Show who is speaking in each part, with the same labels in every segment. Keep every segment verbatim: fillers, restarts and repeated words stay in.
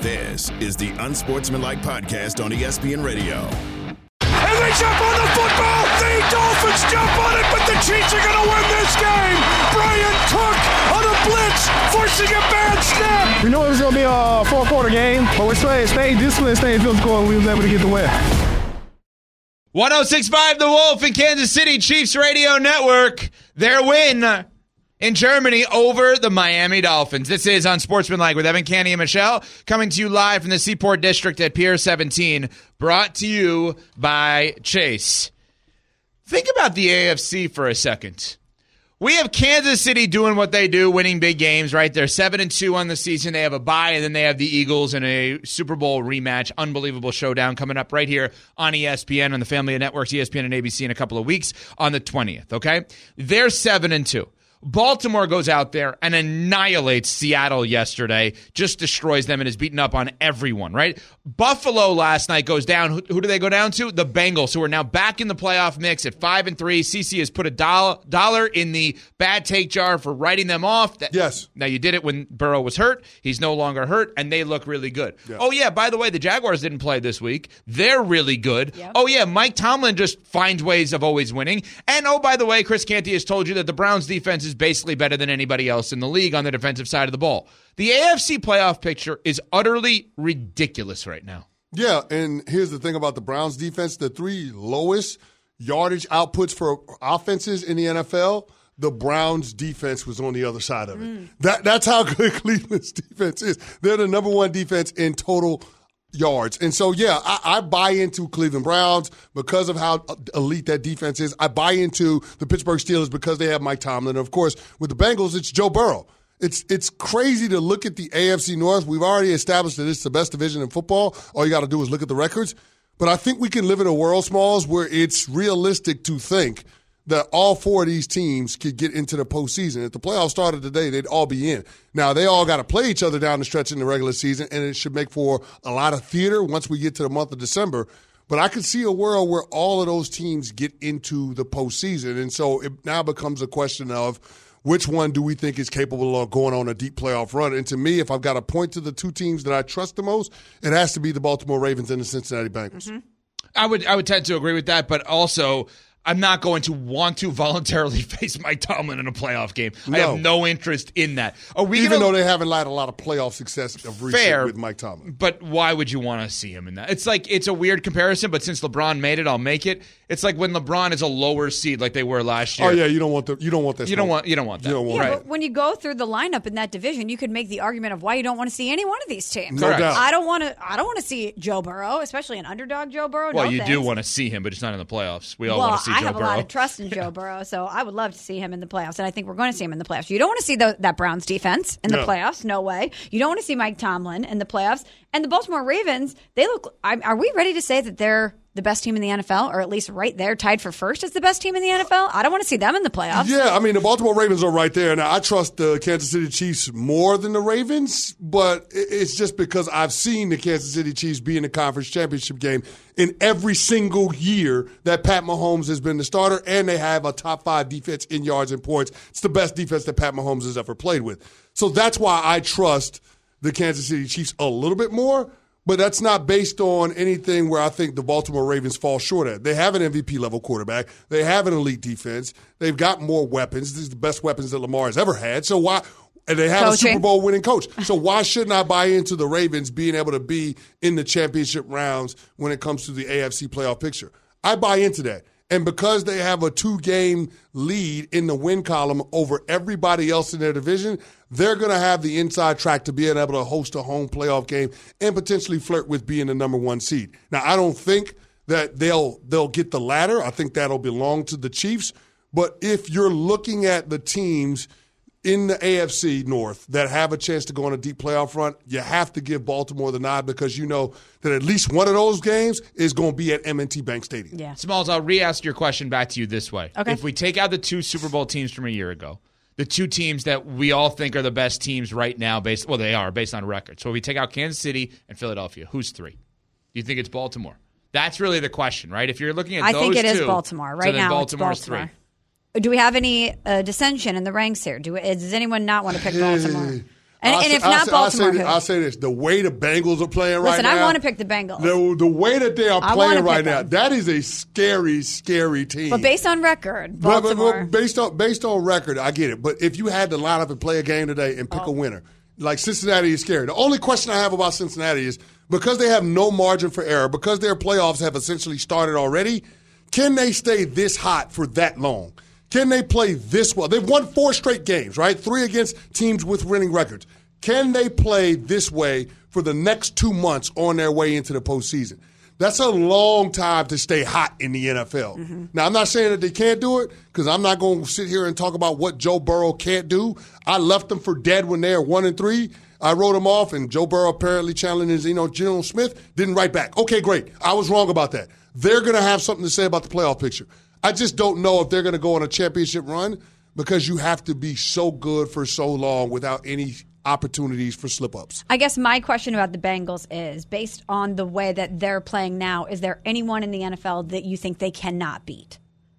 Speaker 1: This is the Unsportsmanlike Podcast on E S P N Radio.
Speaker 2: And they jump on the football! The Dolphins jump on it, but the Chiefs are going to win this game! Brian Cook on a blitz, forcing a bad snap!
Speaker 3: We know it was going to be a four-quarter game, but we stayed, stayed disciplined, stayed physical, and we were able to get the win.
Speaker 4: one oh six point five The Wolf in Kansas City, Chiefs Radio Network. Their win in Germany over the Miami Dolphins. This is Unsportsmanlike with Evan, Canty, and Michelle, coming to you live from the Seaport District at Pier seventeen, brought to you by Chase. Think about the A F C for a second. We have Kansas City doing what they do, winning big games, right? They're seven and two on the season. They have a bye, and then they have the Eagles in a Super Bowl rematch. Unbelievable showdown coming up right here on E S P N, on the family of networks, E S P N and A B C in a couple of weeks on the twentieth, okay? They're seven and two. Baltimore goes out there and annihilates Seattle yesterday, just destroys them and is beaten up on everyone, right? Buffalo last night goes down. Who, who do they go down to? The Bengals, who are now back in the playoff mix at five and three. C C has put a dollar, dollar in the bad take jar for writing them off. That,
Speaker 5: yes.
Speaker 4: Now, you did it when Burrow was hurt. He's no longer hurt, and they look really good. Yeah. Oh, yeah, by the way, the Jaguars didn't play this week. They're really good. Yep. Oh, yeah, Mike Tomlin just finds ways of always winning. And, oh, by the way, Chris Canty has told you that the Browns' defense is basically better than anybody else in the league on the defensive side of the ball. The A F C playoff picture is utterly ridiculous right now.
Speaker 5: Yeah, and here's the thing about the Browns defense. The three lowest yardage outputs for offenses in the N F L, the Browns defense was on the other side of it. Mm. That That's how good Cleveland's defense is. They're the number one defense in total yards. And so, yeah, I, I buy into Cleveland Browns because of how elite that defense is. I buy into the Pittsburgh Steelers because they have Mike Tomlin. And, of course, with the Bengals, it's Joe Burrow. It's it's crazy to look at the A F C North. We've already established that it's the best division in football. All you got to do is look at the records. But I think we can live in a world, Smalls, where it's realistic to think that all four of these teams could get into the postseason. If the playoffs started today, they'd all be in. Now, they all got to play each other down the stretch in the regular season, and it should make for a lot of theater once we get to the month of December. But I could see a world where all of those teams get into the postseason. And so it now becomes a question of which one do we think is capable of going on a deep playoff run. And to me, if I've got to point to the two teams that I trust the most, it has to be the Baltimore Ravens and the Cincinnati Bengals.
Speaker 4: Mm-hmm. I would I would tend to agree with that, but also I'm not going to want to voluntarily face Mike Tomlin in a playoff game. No. I have no interest in that. Are we
Speaker 5: Even
Speaker 4: gonna,
Speaker 5: though they haven't had a lot of playoff success of recent
Speaker 4: fair,
Speaker 5: with Mike Tomlin.
Speaker 4: But why would you want to see him in that? It's like it's a weird comparison, but since LeBron made it, I'll make it. It's like when LeBron is a lower seed like they were last year.
Speaker 5: Oh yeah, you don't want the you don't want that.
Speaker 4: You don't want you don't want that.
Speaker 5: You don't want
Speaker 6: yeah,
Speaker 5: that.
Speaker 6: but when you go through the lineup in that division, you could make the argument of why you don't want to see any one of these teams.
Speaker 5: No doubt.
Speaker 6: I don't want to. I don't want to see Joe Burrow, especially an underdog Joe Burrow.
Speaker 4: Well,
Speaker 6: no
Speaker 4: you
Speaker 6: thanks.
Speaker 4: do want to see him, but it's not in the playoffs. We all
Speaker 6: well,
Speaker 4: want to see
Speaker 6: I
Speaker 4: Joe
Speaker 6: have
Speaker 4: Burrow.
Speaker 6: a lot of trust in Joe Burrow, so I would love to see him in the playoffs, and I think we're going to see him in the playoffs. You don't want to see the, that Browns defense in the
Speaker 5: no.
Speaker 6: playoffs, no way. You don't want to see Mike Tomlin in the playoffs, and the Baltimore Ravens. They look. Are we ready to say that they're the best team in the N F L, or at least right there, tied for first as the best team in the N F L? I don't want to see them in the playoffs.
Speaker 5: Yeah, I mean, the Baltimore Ravens are right there. Now, I trust the Kansas City Chiefs more than the Ravens, but it's just because I've seen the Kansas City Chiefs be in the conference championship game in every single year that Pat Mahomes has been the starter, and they have a top five defense in yards and points. It's the best defense that Pat Mahomes has ever played with. So that's why I trust the Kansas City Chiefs a little bit more. But that's not based on anything where I think the Baltimore Ravens fall short at. They have an M V P-level quarterback. They have an elite defense. They've got more weapons. These are the best weapons that Lamar has ever had. So why? And they have Coaching. a Super Bowl winning coach. So why shouldn't I buy into the Ravens being able to be in the championship rounds when it comes to the A F C playoff picture? I buy into that. And because they have a two-game lead in the win column over everybody else in their division, they're going to have the inside track to being able to host a home playoff game and potentially flirt with being the number one seed. Now, I don't think that they'll they'll get the latter. I think that'll belong to the Chiefs. But if you're looking at the teams in the A F C North that have a chance to go on a deep playoff run, you have to give Baltimore the nod because you know that at least one of those games is going to be at M and T Bank Stadium.
Speaker 6: Yeah.
Speaker 4: Smalls, I'll re-ask your question back to you this way.
Speaker 6: Okay.
Speaker 4: If we take out the two Super Bowl teams from a year ago, the two teams that we all think are the best teams right now, based well, they are, based on record. So we take out Kansas City and Philadelphia. Who's three? Do you think it's Baltimore? That's really the question, right? If you're looking at
Speaker 6: I
Speaker 4: those two.
Speaker 6: I think it is Baltimore. Right
Speaker 4: so
Speaker 6: now
Speaker 4: Baltimore's
Speaker 6: it's Baltimore.
Speaker 4: Three.
Speaker 6: Do we have any uh, dissension in the ranks here? Do we, does anyone not want to pick Baltimore? And,
Speaker 5: I'll
Speaker 6: and
Speaker 5: say,
Speaker 6: if not
Speaker 5: I'll say,
Speaker 6: Baltimore,
Speaker 5: I'll say,
Speaker 6: who?
Speaker 5: I'll say this: the way the Bengals are playing right
Speaker 6: Listen,
Speaker 5: now.
Speaker 6: I want to pick the Bengals.
Speaker 5: The, the way that they are
Speaker 6: I
Speaker 5: playing
Speaker 6: wanna pick
Speaker 5: right now,
Speaker 6: them.
Speaker 5: that is a scary, scary team.
Speaker 6: But based on record,
Speaker 5: But- but-
Speaker 6: Baltimore.
Speaker 5: but based on based on record, I get it. But if you had to line up and play a game today and pick
Speaker 6: Oh.
Speaker 5: a winner, like Cincinnati is scary. The only question I have about Cincinnati is because they have no margin for error, because their playoffs have essentially started already, can they stay this hot for that long? Can they play this well? They've won four straight games, right? Three against teams with winning records. Can they play this way for the next two months on their way into the postseason? That's a long time to stay hot in the N F L. Mm-hmm. Now, I'm not saying that they can't do it because I'm not going to sit here and talk about what Joe Burrow can't do. I left them for dead when they were one and three. I wrote them off, and Joe Burrow apparently challenged, you know, Geno Smith, didn't write back. Okay, great. I was wrong about that. They're going to have something to say about the playoff picture. I just don't know if they're going to go on a championship run because you have to be so good for so long without any opportunities for slip-ups.
Speaker 6: I guess my question about the Bengals is, based on the way that they're playing now, is there anyone in the N F L that you think they cannot beat?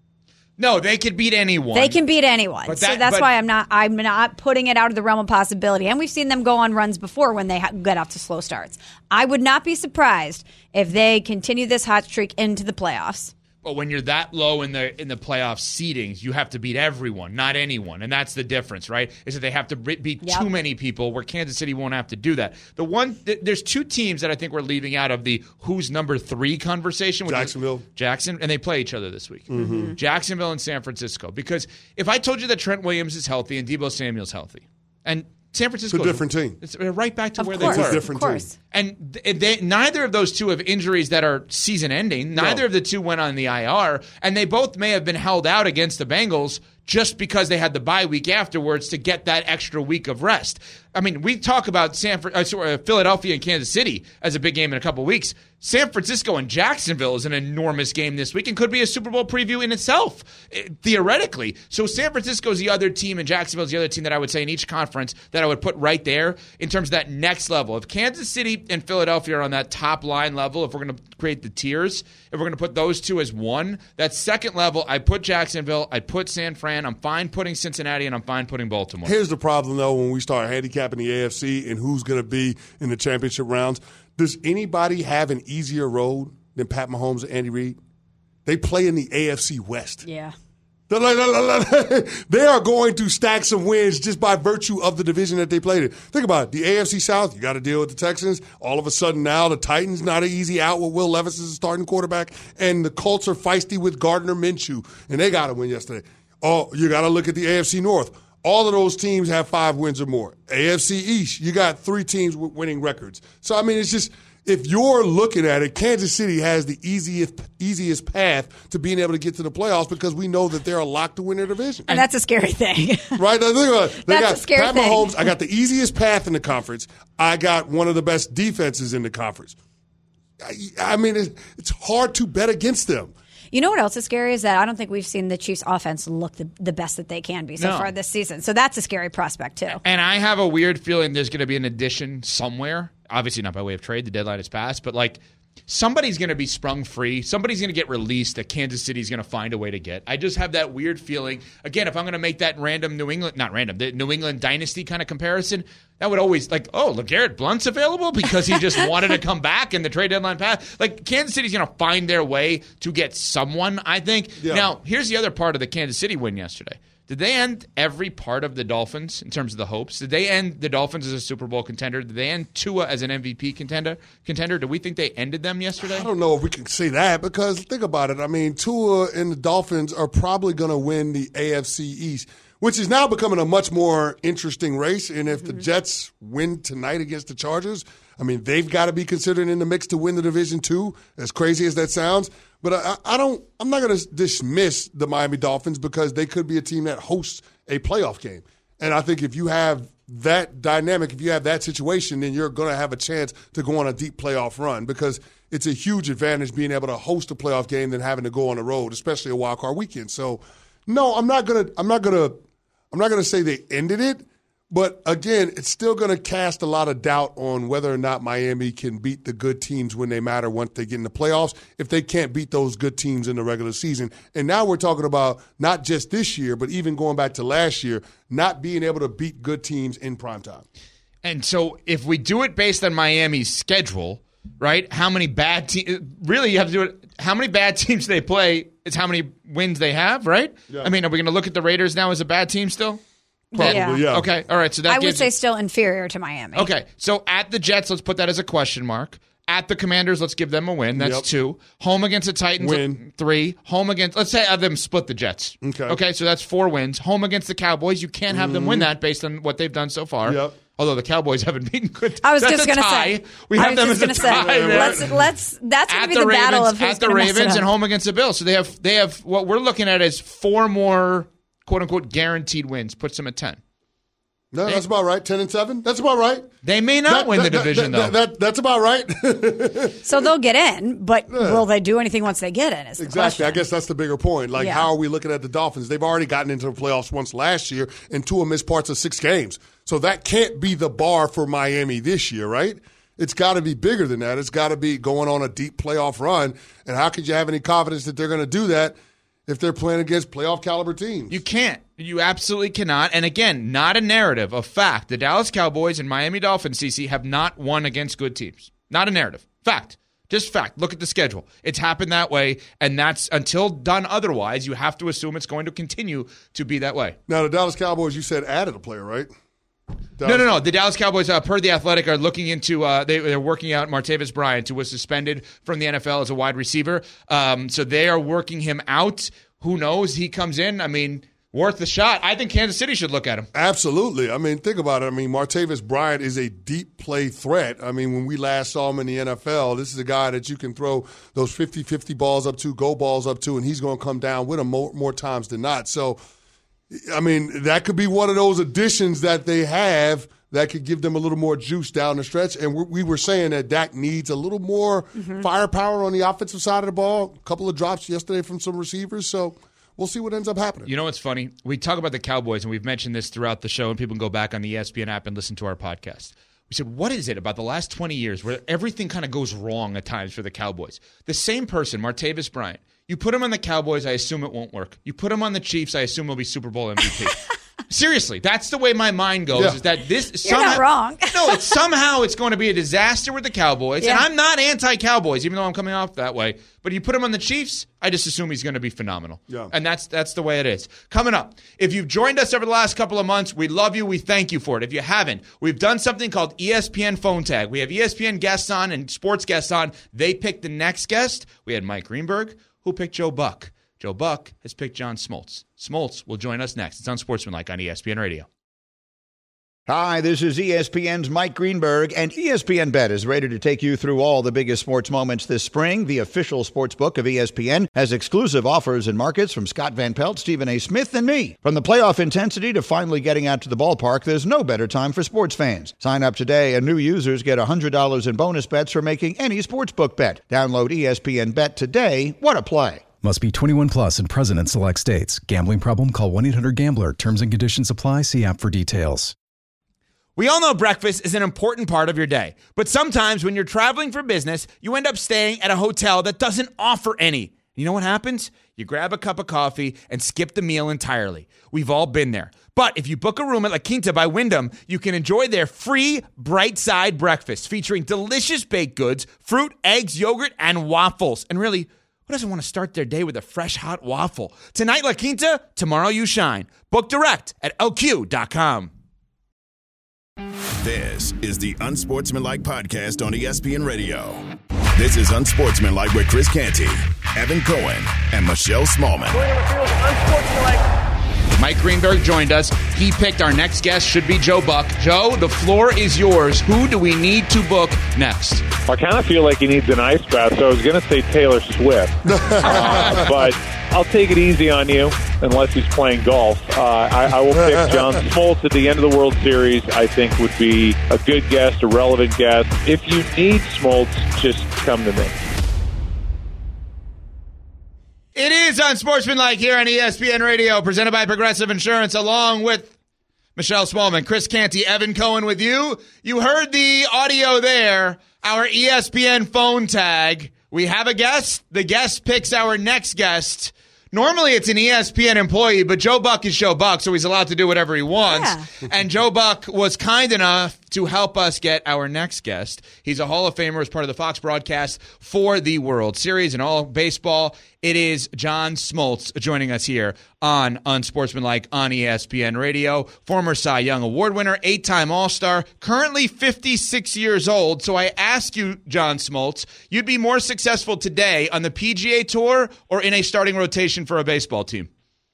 Speaker 4: No, they could beat anyone.
Speaker 6: They can beat anyone.
Speaker 4: But
Speaker 6: so
Speaker 4: that-
Speaker 6: that's
Speaker 4: but-
Speaker 6: why I'm not I'm not putting it out of the realm of possibility. And we've seen them go on runs before when they ha- get off to slow starts. I would not be surprised if they continue this hot streak into the playoffs.
Speaker 4: But when you're that low in the in the playoff seedings, you have to beat everyone, not anyone, and that's the difference, right? Is that they have to beat
Speaker 6: Yep.
Speaker 4: too many people, where Kansas City won't have to do that. The one, th- there's two teams that I think we're leaving out of the who's number three conversation. Which
Speaker 5: Jacksonville.
Speaker 4: is Jackson, and they play each other this week.
Speaker 5: Mm-hmm.
Speaker 4: Jacksonville and San Francisco. Because if I told you that Trent Williams is healthy and Deebo Samuel's healthy, and San Francisco,
Speaker 5: It's a different team.
Speaker 4: It's right back to
Speaker 6: Of
Speaker 4: where
Speaker 6: course,
Speaker 4: they were.
Speaker 5: It's a different
Speaker 6: of course.
Speaker 5: team.
Speaker 4: And th- they, neither of those two have injuries that are season-ending. Neither
Speaker 5: No.
Speaker 4: of the two went on the I R, and they both may have been held out against the Bengals just because they had the bye week afterwards to get that extra week of rest. I mean, we talk about San Fr- uh, sorry, uh, Philadelphia and Kansas City as a big game in a couple of weeks. San Francisco and Jacksonville is an enormous game this week and could be a Super Bowl preview in itself, eh, theoretically. So San Francisco is the other team, and Jacksonville is the other team that I would say in each conference that I would put right there in terms of that next level. If Kansas City and Philadelphia are on that top line level, if we're going to create the tiers, if we're going to put those two as one, that second level, I put Jacksonville, I put San Fran, I'm fine putting Cincinnati, and I'm fine putting Baltimore.
Speaker 5: Here's the problem, though, when we start handicapping the A F C and who's going to be in the championship rounds. Does anybody have an easier road than Pat Mahomes and Andy Reid? They play in the A F C West.
Speaker 6: Yeah.
Speaker 5: They're like- They are going to stack some wins just by virtue of the division that they played in. Think about it. The A F C South, you got to deal with the Texans. All of a sudden now the Titans not an easy out with Will Levis as a starting quarterback. And the Colts are feisty with Gardner Minshew. And they got to win yesterday. Oh, you got to look at the A F C North. All of those teams have five wins or more. A F C East, you got three teams with winning records. So, I mean, it's just, if you're looking at it, Kansas City has the easiest easiest path to being able to get to the playoffs because we know that they're locked to win their division.
Speaker 6: And that's a scary thing.
Speaker 5: Right? Now, think about it. They
Speaker 6: That's
Speaker 5: got
Speaker 6: a scary
Speaker 5: Pat
Speaker 6: thing.
Speaker 5: Mahomes. I got the easiest path in the conference. I got one of the best defenses in the conference. I, I mean, it's, it's hard to bet against them.
Speaker 6: You know what else is scary is that I don't think we've seen the Chiefs' offense look the, the best that they can be so
Speaker 4: No.
Speaker 6: far this season. So that's a scary prospect, too.
Speaker 4: And I have a weird feeling there's going to be an addition somewhere. Obviously not by way of trade. The deadline is passed. But, like, somebody's going to be sprung free. Somebody's going to get released that Kansas City's going to find a way to get. I just have that weird feeling. Again, if I'm going to make that random New England, not random, the New England dynasty kind of comparison, that would always, like, oh, LeGarrette Blount's available because he just wanted to come back and the trade deadline passed. Like, Kansas City's going to find their way to get someone, I think.
Speaker 5: Yeah.
Speaker 4: Now, here's the other part of the Kansas City win yesterday. Did they end every part of the Dolphins in terms of the hopes? Did they end the Dolphins as a Super Bowl contender? Did they end Tua as an M V P contender? Contender? Do we think they ended them yesterday?
Speaker 5: I don't know if we can say that because think about it. I mean, Tua and the Dolphins are probably going to win the A F C East, which is now becoming a much more interesting race. And if the Jets win tonight against the Chargers, I mean, they've got to be considered in the mix to win the division too, as crazy as that sounds. But I, I don't. I'm not going to dismiss the Miami Dolphins because they could be a team that hosts a playoff game. And I think if you have that dynamic, if you have that situation, then you're going to have a chance to go on a deep playoff run because it's a huge advantage being able to host a playoff game than having to go on the road, especially a wild card weekend. So, no, I'm not gonna. I'm not gonna. I'm not gonna say they ended it. But, again, it's still going to cast a lot of doubt on whether or not Miami can beat the good teams when they matter once they get in the playoffs, if they can't beat those good teams in the regular season. And now we're talking about not just this year, but even going back to last year, not being able to beat good teams in primetime.
Speaker 4: And so if we do it based on Miami's schedule, right, how many bad teams, really you have to do it, how many bad teams they play is how many wins they have, right? Yeah. I mean, are we going to look at the Raiders now as a bad team still?
Speaker 5: Probably, yeah. yeah.
Speaker 4: Okay, all right. So that
Speaker 6: I
Speaker 4: gives
Speaker 6: would say
Speaker 4: you,
Speaker 6: still inferior to Miami.
Speaker 4: Okay, so at the Jets, let's put that as a question mark. At the Commanders, let's give them a win. That's
Speaker 5: yep.
Speaker 4: two. Home against the Titans,
Speaker 5: win.
Speaker 4: three. Home against, let's say have them split the Jets.
Speaker 5: Okay.
Speaker 4: Okay, so that's four wins. Home against the Cowboys, you can't have mm-hmm. them win that based on what they've done so far.
Speaker 5: Yep.
Speaker 4: Although the Cowboys haven't beaten good.
Speaker 6: I was
Speaker 4: that's
Speaker 6: just going to say.
Speaker 4: We have them as a
Speaker 6: say,
Speaker 4: tie.
Speaker 6: Let's, let's, that's going to be the,
Speaker 4: the Ravens,
Speaker 6: battle of who's
Speaker 4: at the Ravens
Speaker 6: and
Speaker 4: home against the Bills. So they have they have what we're looking at is four more quote unquote guaranteed wins. Puts them at ten.
Speaker 5: No, that's about right. Ten and seven. That's about right.
Speaker 4: They may not
Speaker 5: that,
Speaker 4: win
Speaker 5: that,
Speaker 4: the division
Speaker 5: that,
Speaker 4: though.
Speaker 5: That, that, that's about right.
Speaker 6: So they'll get in, but
Speaker 5: yeah.
Speaker 6: will they do anything once they get in? Is the
Speaker 5: exactly.
Speaker 6: question.
Speaker 5: I guess that's the bigger point. Like,
Speaker 6: yeah.
Speaker 5: how are we looking at the Dolphins? They've already gotten into the playoffs once last year, and Tua missed parts of six games. So that can't be the bar for Miami this year, right? It's got to be bigger than that. It's got to be going on a deep playoff run. And how could you have any confidence that they're going to do that if they're playing against playoff caliber teams?
Speaker 4: You can't. You absolutely cannot. And again, not a narrative, a fact. The Dallas Cowboys and Miami Dolphins, C C, have not won against good teams. Not a narrative. Fact. Just fact. Look at the schedule. It's happened that way, and that's until done otherwise, you have to assume it's going to continue to be that way.
Speaker 5: Now, the Dallas Cowboys, you said added a player, right?
Speaker 4: Dallas. No, no, no. The Dallas Cowboys, uh, per The Athletic, are looking into uh, – they, they're working out Martavis Bryant, who was suspended from the N F L as a wide receiver. Um, so they are working him out. Who knows? He comes in. I mean, worth the shot. I think Kansas City should look at him.
Speaker 5: Absolutely. I mean, think about it. I mean, Martavis Bryant is a deep play threat. I mean, when we last saw him in the N F L, this is a guy that you can throw those fifty-fifty balls up to, go balls up to, and he's going to come down with them more, more times than not. So, I mean, that could be one of those additions that they have that could give them a little more juice down the stretch. And we were saying that Dak needs a little more mm-hmm. firepower on the offensive side of the ball. A couple of drops yesterday from some receivers. So we'll see what ends up happening.
Speaker 4: You know what's funny? We talk about the Cowboys, and we've mentioned this throughout the show, and people can go back on the E S P N app and listen to our podcast. We said, what is it about the last twenty years where everything kind of goes wrong at times for the Cowboys? The same person, Martavis Bryant, you put him on the Cowboys, I assume it won't work. You put him on the Chiefs, I assume he'll be Super Bowl M V P. Seriously, that's the way my mind goes.
Speaker 5: Yeah.
Speaker 4: Is that this?
Speaker 6: You're
Speaker 4: somehow,
Speaker 6: not wrong.
Speaker 4: no, it's somehow it's going to be a disaster with the Cowboys,
Speaker 6: yeah.
Speaker 4: and I'm not anti-Cowboys, even though I'm coming off that way. But you put him on the Chiefs, I just assume he's going to be phenomenal.
Speaker 5: Yeah.
Speaker 4: And that's that's the way it is. Coming up, if you've joined us over the last couple of months, we love you. We thank you for it. If you haven't, we've done something called E S P N Phone Tag. We have E S P N guests on and sports guests on. They picked the next guest. We had Mike Greenberg, who picked Joe Buck. Joe Buck has picked John Smoltz. Smoltz will join us next. It's on Sportsmanlike on E S P N Radio.
Speaker 7: Hi, this is E S P N's Mike Greenberg, and E S P N Bet is ready to take you through all the biggest sports moments this spring. The official sports book of E S P N has exclusive offers and markets from Scott Van Pelt, Stephen A. Smith, and me. From the playoff intensity to finally getting out to the ballpark, there's no better time for sports fans. Sign up today, and new users get one hundred dollars in bonus bets for making any sportsbook bet. Download E S P N Bet today. What a play.
Speaker 8: Must be twenty-one plus and present in select states. Gambling problem? Call one eight hundred gambler. Terms and conditions apply. See app for details.
Speaker 4: We all know breakfast is an important part of your day, but sometimes when you're traveling for business, you end up staying at a hotel that doesn't offer any. You know what happens? You grab a cup of coffee and skip the meal entirely. We've all been there. But if you book a room at La Quinta by Wyndham, you can enjoy their free Bright Side breakfast featuring delicious baked goods, fruit, eggs, yogurt, and waffles. And really, who doesn't want to start their day with a fresh, hot waffle? Tonight, La Quinta, tomorrow you shine. Book direct at L Q dot com.
Speaker 1: This is the Unsportsmanlike Podcast on E S P N Radio. This is Unsportsmanlike with Chris Canty, Evan Cohen, and Michelle Smallman.
Speaker 4: Mike Greenberg joined us. He picked our next guest should be Joe Buck. Joe, the floor is yours. Who do we need to book next?
Speaker 9: I kind of feel like he needs an ice bath, so I was going to say Taylor Swift. uh, but I'll take it easy on you unless he's playing golf. Uh, I, I will pick John Smoltz at the end of the World Series. I think would be a good guest, a relevant guest. If you need Smoltz, just come to me.
Speaker 4: It is Unsportsmanlike here on E S P N Radio, presented by Progressive Insurance, along with Michelle Smallman, Chris Canty, Evan Cohen with you. You heard the audio there, our E S P N phone tag. We have a guest. The guest picks our next guest. Normally it's an E S P N employee, but Joe Buck is Joe Buck, so he's allowed to do whatever he wants. Yeah. And Joe Buck was kind enough to help us get our next guest. He's a Hall of Famer as part of the Fox broadcast for the World Series and all baseball. It is John Smoltz joining us here on Unsportsmanlike on E S P N Radio. Former Cy Young Award winner, eight-time All-Star, currently fifty-six years old. So I ask you, John Smoltz, you'd be more successful today on the P G A Tour or in a starting rotation for a baseball team?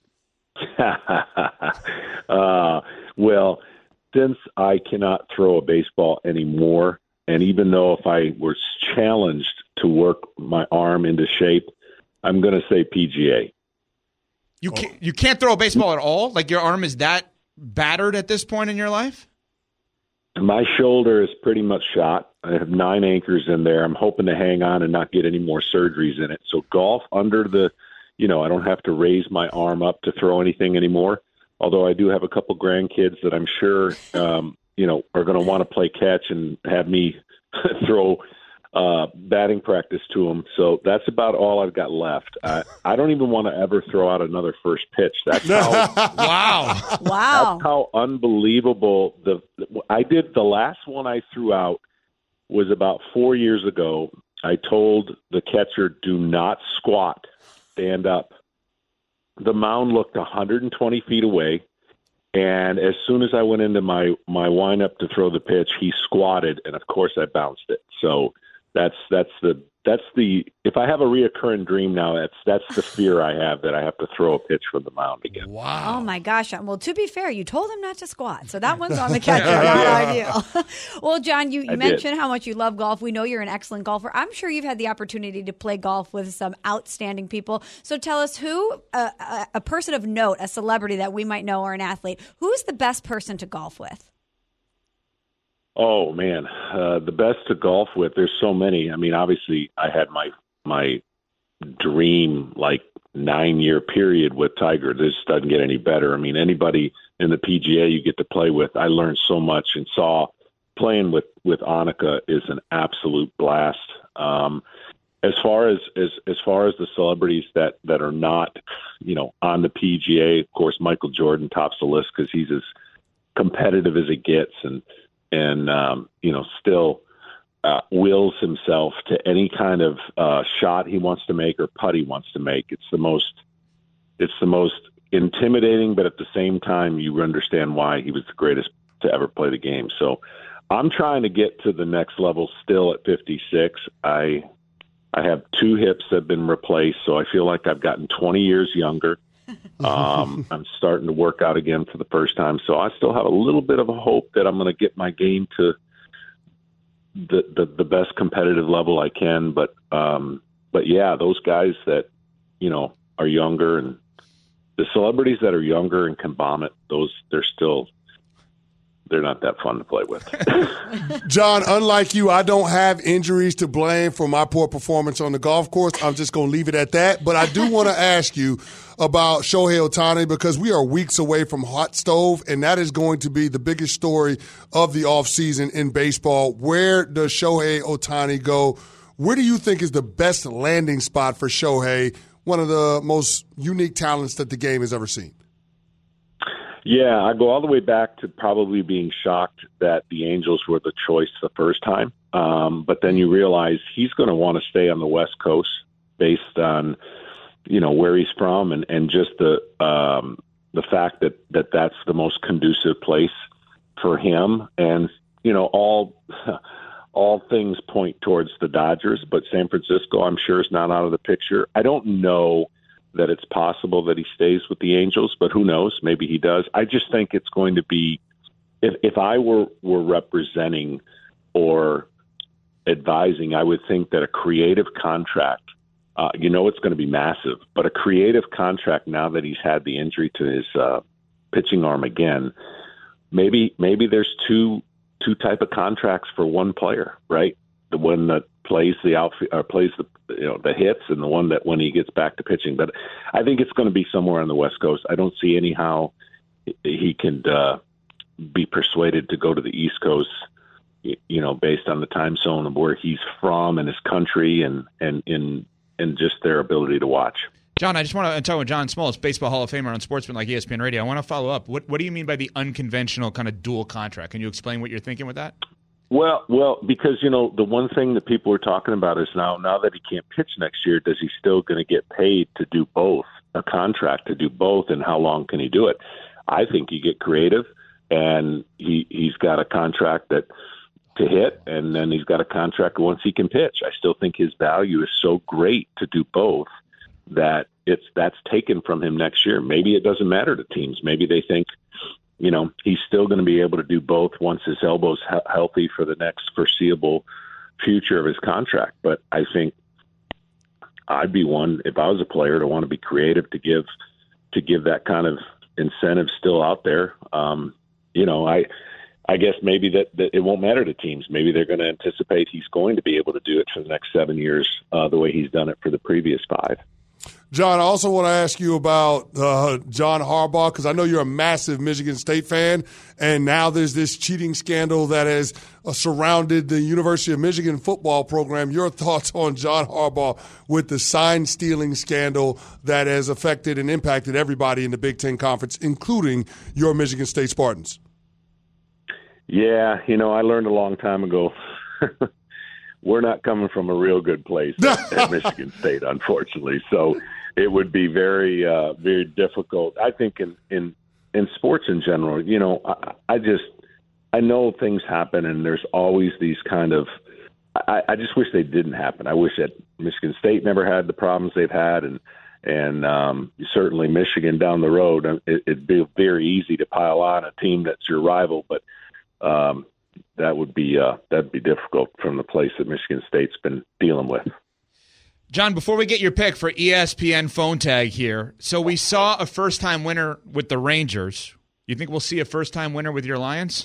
Speaker 10: uh, well, since I cannot throw a baseball anymore, and even though if I was challenged to work my arm into shape, I'm going to say P G A.
Speaker 4: You can't, you can't throw a baseball at all? Like your arm is that battered at this point in your life?
Speaker 10: My shoulder is pretty much shot. I have nine anchors in there. I'm hoping to hang on and not get any more surgeries in it. So golf under the, you know, I don't have to raise my arm up to throw anything anymore. Although I do have a couple grandkids that I'm sure, um, you know, are going to want to play catch and have me throw uh, batting practice to them. So that's about all I've got left. I, I don't even want to ever throw out another first pitch. That's how
Speaker 4: wow,
Speaker 6: wow,
Speaker 10: that's how unbelievable the. I did the last one I threw out was about four years ago. I told the catcher, "Do not squat, stand up." The mound looked one hundred twenty feet away, and as soon as I went into my my windup to throw the pitch, he squatted, and of course I bounced it. So that's that's the that's the if I have a reoccurring dream now, that's that's the fear I have, that I have to throw a pitch from the mound again.
Speaker 4: Wow.
Speaker 6: Oh my gosh. Well, to be fair, you told him not to squat, so that one's on the catcher. Not ideal. Well, John, you, you mentioned how much you love golf. We know you're an excellent golfer. I'm sure you've had the opportunity to play golf with some outstanding people. So tell us who, uh, a, a person of note, a celebrity that we might know or an athlete, who's the best person to golf with?
Speaker 10: Oh man, uh, the best to golf with. There's so many. I mean, obviously, I had my my dream like nine year period with Tiger. This doesn't get any better. I mean, anybody in the P G A you get to play with, I learned so much and saw playing with with Annika is an absolute blast. Um, as far as, as as far as the celebrities that that are not, you know, on the P G A, of course, Michael Jordan tops the list because he's as competitive as it gets, and and, um, you know, still uh, wills himself to any kind of uh, shot he wants to make or putt he wants to make. It's the most, it's the most intimidating, but at the same time, you understand why he was the greatest to ever play the game. So I'm trying to get to the next level still at fifty-six. I, I have two hips that have been replaced, so I feel like I've gotten twenty years younger. um, I'm starting to work out again for the first time, so I still have a little bit of a hope that I'm going to get my game to the, the the best competitive level I can. But um, but yeah, those guys that you know are younger, and the celebrities that are younger and can bomb it, those they're still. They're not that fun to play with.
Speaker 5: John, unlike you, I don't have injuries to blame for my poor performance on the golf course. I'm just going to leave it at that. But I do want to ask you about Shohei Ohtani, because we are weeks away from Hot Stove, and that is going to be the biggest story of the offseason in baseball. Where does Shohei Ohtani go? Where do you think is the best landing spot for Shohei, one of the most unique talents that the game has ever seen?
Speaker 10: Yeah, I go all the way back to probably being shocked that the Angels were the choice the first time. Um, but then you realize he's going to want to stay on the West Coast based on, you know, where he's from and, and just the um, the fact that, that that's the most conducive place for him. And, you know, all all things point towards the Dodgers, but San Francisco, I'm sure, is not out of the picture. I don't know that it's possible that he stays with the Angels, but who knows? Maybe he does. I just think it's going to be, if, if I were, were representing or advising, I would think that a creative contract, uh, you know, it's going to be massive, but a creative contract now that he's had the injury to his uh, pitching arm again, maybe maybe there's two two type of contracts for one player, right? The one that plays the outfield or plays the you know the hits, and the one that when he gets back to pitching. But I think it's going to be somewhere on the West Coast. I don't see any how he can uh, be persuaded to go to the East Coast, you know, based on the time zone of where he's from and his country and and in and just their ability to watch.
Speaker 4: John, I just want to talk with John Smoltz, Baseball Hall of Famer on Sportsman like E S P N Radio. I want to follow up. What, what do you mean by the unconventional kind of dual contract? Can you explain what you're thinking with that?
Speaker 10: Well, well, because, you know, the one thing that people are talking about is now, now that he can't pitch next year, does he still going to get paid to do both, a contract to do both, and how long can he do it? I think you get creative, and he, he's got a contract that to hit, and then he's got a contract once he can pitch. I still think his value is so great to do both that it's that's taken from him next year. Maybe it doesn't matter to teams. Maybe they think, you know, he's still going to be able to do both once his elbow's he- healthy for the next foreseeable future of his contract. But I think I'd be one, if I was a player, to want to be creative, to give to give that kind of incentive still out there. Um, you know, I I guess maybe that, that it won't matter to teams. Maybe they're going to anticipate he's going to be able to do it for the next seven years uh, the way he's done it for the previous five.
Speaker 5: John, I also want to ask you about uh, John Harbaugh, because I know you're a massive Michigan State fan, and now there's this cheating scandal that has uh, surrounded the University of Michigan football program. Your thoughts on John Harbaugh with the sign-stealing scandal that has affected and impacted everybody in the Big Ten Conference, including your Michigan State Spartans?
Speaker 10: Yeah, you know, I learned a long time ago we're not coming from a real good place at, at Michigan State, unfortunately. So it would be very, uh, very difficult. I think in, in, in sports in general, you know, I, I just, I know things happen, and there's always these kind of, I, I just wish they didn't happen. I wish that Michigan State never had the problems they've had, and, and um, certainly Michigan down the road, it, it'd be very easy to pile on a team that's your rival, but um, that would be uh, that'd be difficult from the place that Michigan State's been dealing with.
Speaker 4: John, before we get your pick for E S P N phone tag here, so we saw a first-time winner with the Rangers. You think we'll see a first-time winner with your Lions?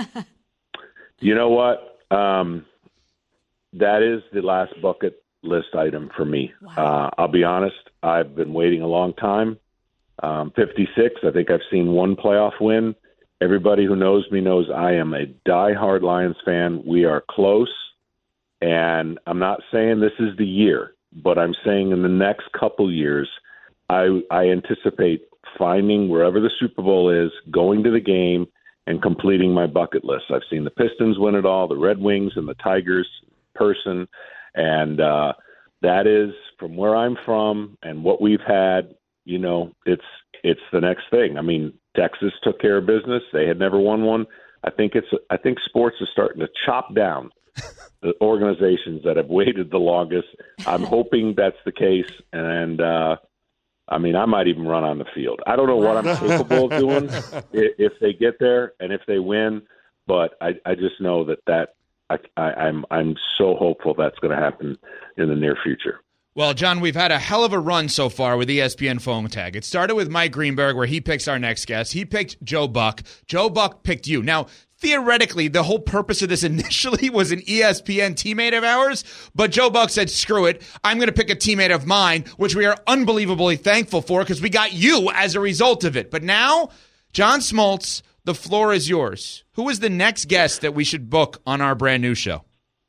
Speaker 10: You know what? Um, that is the last bucket list item for me. Wow. Uh, I'll be honest. I've been waiting a long time. Um, fifty-six, I think I've seen one playoff win. Everybody who knows me knows I am a diehard Lions fan. We are close, and I'm not saying this is the year, but I'm saying in the next couple years, I, I anticipate finding wherever the Super Bowl is, going to the game, and completing my bucket list. I've seen the Pistons win it all, the Red Wings and the Tigers in person, and uh, that is, from where I'm from and what we've had, you know, it's it's the next thing. I mean, Texas took care of business. They had never won one. I think it's. I think sports is starting to chop down the organizations that have waited the longest. I'm hoping that's the case, and uh, I mean, I might even run on the field. I don't know what I'm capable of doing if they get there and if they win, but I, I just know that that I, I, I'm I'm so hopeful that's going to happen in the near future.
Speaker 4: Well, John, we've had a hell of a run so far with E S P N phone tag. It started with Mike Greenberg, where he picks our next guest. He picked Joe Buck. Joe Buck picked you. Now, theoretically, the whole purpose of this initially was an E S P N teammate of ours, but Joe Buck said, screw it. I'm going to pick a teammate of mine, which we are unbelievably thankful for because we got you as a result of it. But now, John Smoltz, the floor is yours. Who is the next guest that we should book on our brand new show?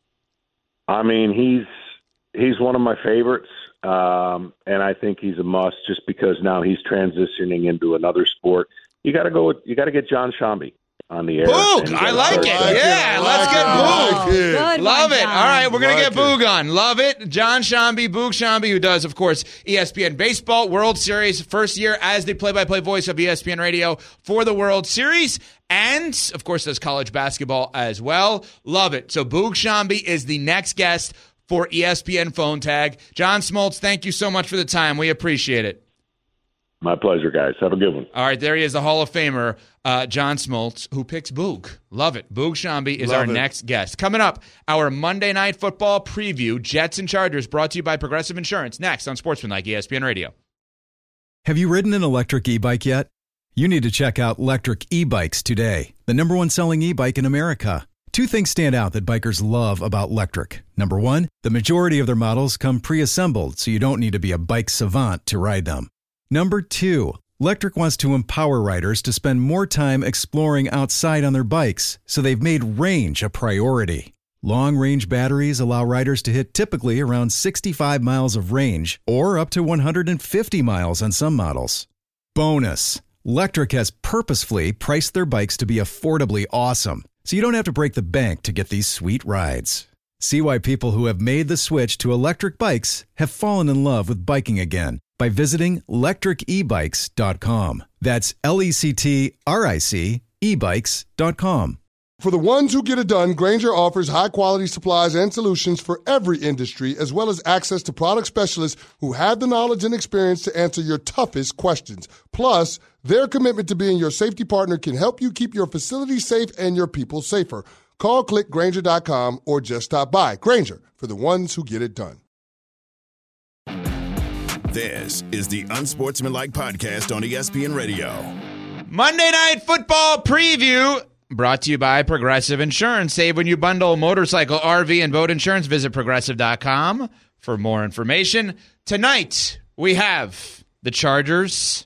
Speaker 10: I mean, he's He's one of my favorites, um, and I think he's a must just because now he's transitioning into another sport. You got to go with you got to get John Shambi on the air.
Speaker 4: Boog, I like it. Yeah, let's get Boog. Love it. All right, we're gonna get Boog on. Love it. John Shambi, Boog Shambi, who does, of course, E S P N Baseball World Series, first year as the play-by-play voice of E S P N Radio for the World Series. And, of course, does college basketball as well. Love it. So Boog Shambi is the next guest for E S P N phone tag. John Smoltz, thank you so much for the time. We appreciate it.
Speaker 10: My pleasure, guys. Have a good one.
Speaker 4: All right, there he is, the Hall of Famer, uh, John Smoltz, who picks Boog. Love it. Boog Shambi is Love our it. next guest. Coming up, our Monday Night Football preview, Jets and Chargers, brought to you by Progressive Insurance. Next on Sportsmanlike E S P N Radio.
Speaker 8: Have you ridden an electric e-bike yet? You need to check out Lectric E-Bikes today, the number one selling e-bike in America. Two things stand out that bikers love about Lectric. Number one, the majority of their models come pre-assembled, so you don't need to be a bike savant to ride them. Number two, Lectric wants to empower riders to spend more time exploring outside on their bikes, so they've made range a priority. Long-range batteries allow riders to hit typically around sixty-five miles of range or up to one hundred fifty miles on some models. Bonus, Lectric has purposefully priced their bikes to be affordably awesome, so you don't have to break the bank to get these sweet rides. See why people who have made the switch to electric bikes have fallen in love with biking again by visiting lectric e bikes dot com. That's L E C T R I C e bikes dot com.
Speaker 5: For the ones who get it done, Grainger offers high-quality supplies and solutions for every industry, as well as access to product specialists who have the knowledge and experience to answer your toughest questions. Plus, their commitment to being your safety partner can help you keep your facility safe and your people safer. Call, click Grainger dot com, or just stop by. Grainger, for the ones who get it done.
Speaker 1: This is the Unsportsmanlike Podcast on E S P N Radio.
Speaker 4: Monday Night Football Preview, brought to you by Progressive Insurance. Save when you bundle motorcycle, R V, and boat insurance. Visit progressive dot com for more information. Tonight, we have the Chargers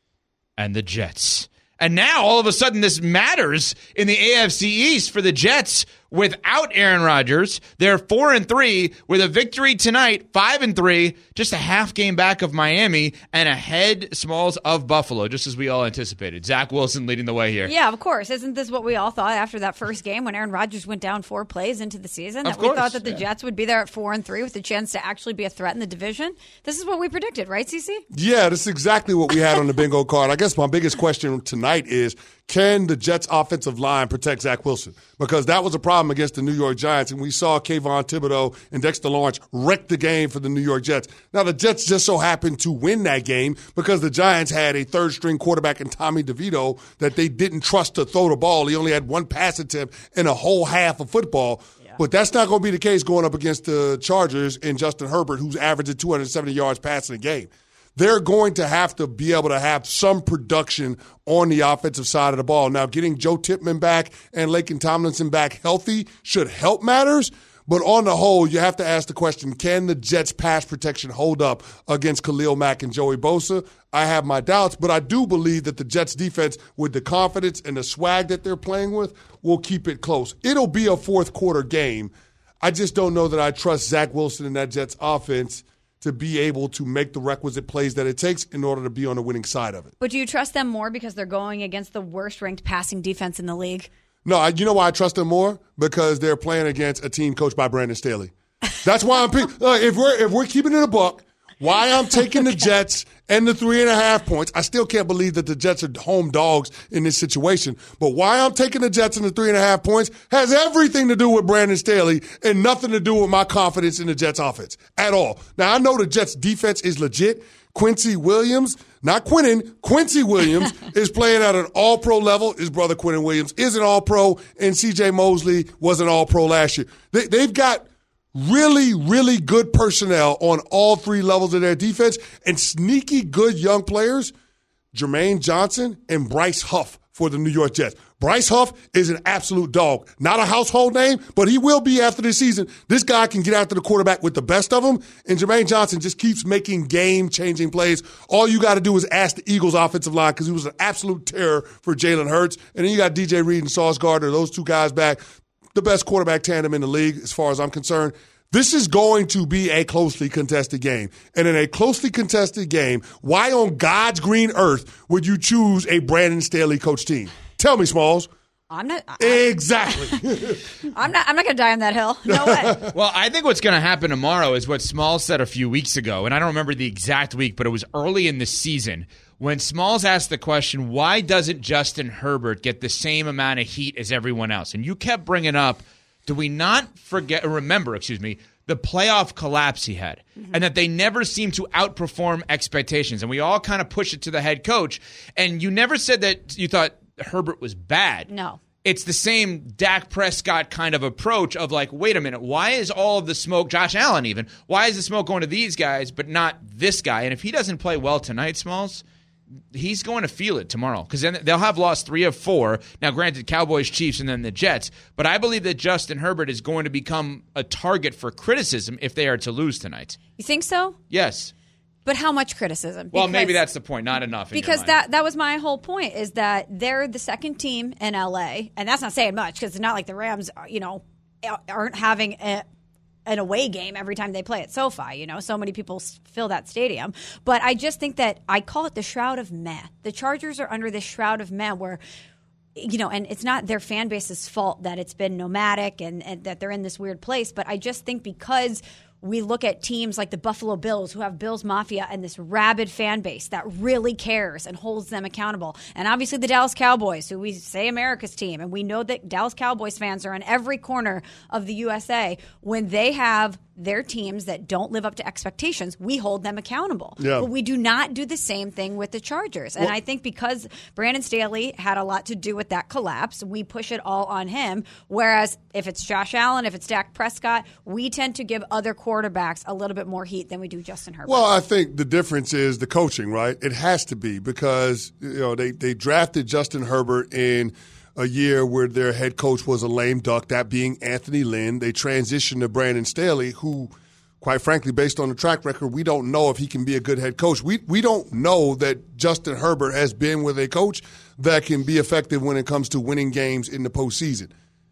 Speaker 4: and the Jets. And now, all of a sudden, this matters in the A F C East for the Jets. Without Aaron Rodgers, they're four and three with a victory tonight, five and three, just a half game back of Miami and ahead, Smalls, of Buffalo, just as we all anticipated. Zach Wilson leading the way here.
Speaker 6: Yeah, of course. Isn't this what we all thought after that first game when Aaron Rodgers went down four plays into the season?
Speaker 4: Of
Speaker 6: that
Speaker 4: course,
Speaker 6: we thought that the
Speaker 4: yeah.
Speaker 6: Jets would be there at four and three with a chance to actually be a threat in the division. This is what we predicted, right, Cece?
Speaker 5: Yeah, this is exactly what we had on the bingo card. I guess my biggest question tonight is, can the Jets' offensive line protect Zach Wilson? Because that was a problem against the New York Giants, and we saw Kayvon Thibodeau and Dexter Lawrence wreck the game for the New York Jets. Now, the Jets just so happened to win that game because the Giants had a third-string quarterback in Tommy DeVito that they didn't trust to throw the ball. He only had one pass attempt in a whole half of football. Yeah. But that's not going to be the case going up against the Chargers and Justin Herbert, who's averaging two hundred seventy yards passing a game. They're going to have to be able to have some production on the offensive side of the ball. Now, getting Joe Tippmann back and Laken Tomlinson back healthy should help matters. But on the whole, you have to ask the question, can the Jets' pass protection hold up against Khalil Mack and Joey Bosa? I have my doubts, but I do believe that the Jets' defense, with the confidence and the swag that they're playing with, will keep it close. It'll be a fourth-quarter game. I just don't know that I trust Zach Wilson and that Jets' offense to be able to make the requisite plays that it takes in order to be on the winning side of it.
Speaker 6: But do you trust them more because they're going against the worst-ranked passing defense in the league?
Speaker 5: No, I, you know why I trust them more? Because they're playing against a team coached by Brandon Staley. That's why I'm picking. Uh, if we're if we're keeping it a buck, why I'm taking the Jets and the three and a half points. I still can't believe that the Jets are home dogs in this situation. But why I'm taking the Jets and the three and a half points has everything to do with Brandon Staley and nothing to do with my confidence in the Jets offense at all. Now, I know the Jets defense is legit. Quincy Williams, not Quinnen, Quincy Williams is playing at an all-pro level. His brother Quinnen Williams is an all-pro, and C J Mosley was an all-pro last year. They, they've got really, really good personnel on all three levels of their defense and sneaky good young players, Jermaine Johnson and Bryce Huff for the New York Jets. Bryce Huff is an absolute dog. Not a household name, but he will be after this season. This guy can get after the quarterback with the best of them, and Jermaine Johnson just keeps making game-changing plays. All you got to do is ask the Eagles' offensive line because he was an absolute terror for Jalen Hurts. And then you got D J Reed and Sauce Gardner, those two guys back. The best quarterback tandem in the league as far as I'm concerned. This is going to be a closely contested game. And in a closely contested game, why on God's green earth would you choose a Brandon Staley coach team? Tell me, Smalls.
Speaker 6: I'm not. I'm,
Speaker 5: exactly.
Speaker 6: I'm not. I'm not going to die on that hill. No way.
Speaker 4: Well, I think what's going to happen tomorrow is what Smalls said a few weeks ago, and I don't remember the exact week, but it was early in the season when Smalls asked the question, "Why doesn't Justin Herbert get the same amount of heat as everyone else?" And you kept bringing up, do we not forget, or remember, excuse me, the playoff collapse he had, mm-hmm. and that they never seemed to outperform expectations, and we all kind of pushed it to the head coach, and you never said that you thought Herbert was bad.
Speaker 6: No.
Speaker 4: It's the same Dak Prescott kind of approach of like, wait a minute, why is all of the smoke, Josh Allen even, why is the smoke going to these guys but not this guy? And if he doesn't play well tonight, Smalls, he's going to feel it tomorrow because then they'll have lost three of four. Now, granted, Cowboys, Chiefs, and then the Jets, but I believe that Justin Herbert is going to become a target for criticism if they are to lose tonight.
Speaker 6: You think so?
Speaker 4: Yes.
Speaker 6: But how much criticism?
Speaker 4: Well,
Speaker 6: because,
Speaker 4: maybe that's the point. Not enough.
Speaker 6: Because that that was my whole point, is that they're the second team in L A, and that's not saying much because it's not like the Rams, you know, aren't having a an away game every time they play at SoFi. You know, so many people fill that stadium. But I just think that I call it the shroud of meh. The Chargers are under this shroud of meh where, you know, and it's not their fan base's fault that it's been nomadic and, and that they're in this weird place. But I just think because we look at teams like the Buffalo Bills who have Bills Mafia and this rabid fan base that really cares and holds them accountable. And obviously the Dallas Cowboys, who we say America's team. And we know that Dallas Cowboys fans are in every corner of the U S A. When they have their teams that don't live up to expectations, we hold them accountable.
Speaker 5: Yeah.
Speaker 6: But we do not do the same thing with the Chargers. And
Speaker 5: well,
Speaker 6: I think because Brandon Staley had a lot to do with that collapse, we push it all on him. Whereas if it's Josh Allen, if it's Dak Prescott, we tend to give other quarterbacks a little bit more heat than we do Justin Herbert.
Speaker 5: Well, I think the difference is the coaching, right? It has to be because, you know, they, they drafted Justin Herbert in a year where their head coach was a lame duck, that being Anthony Lynn. They transitioned to Brandon Staley, who, quite frankly, based on the track record, we don't know if he can be a good head coach. We we don't know that Justin Herbert has been with a coach that can be effective when it comes to winning games in the postseason.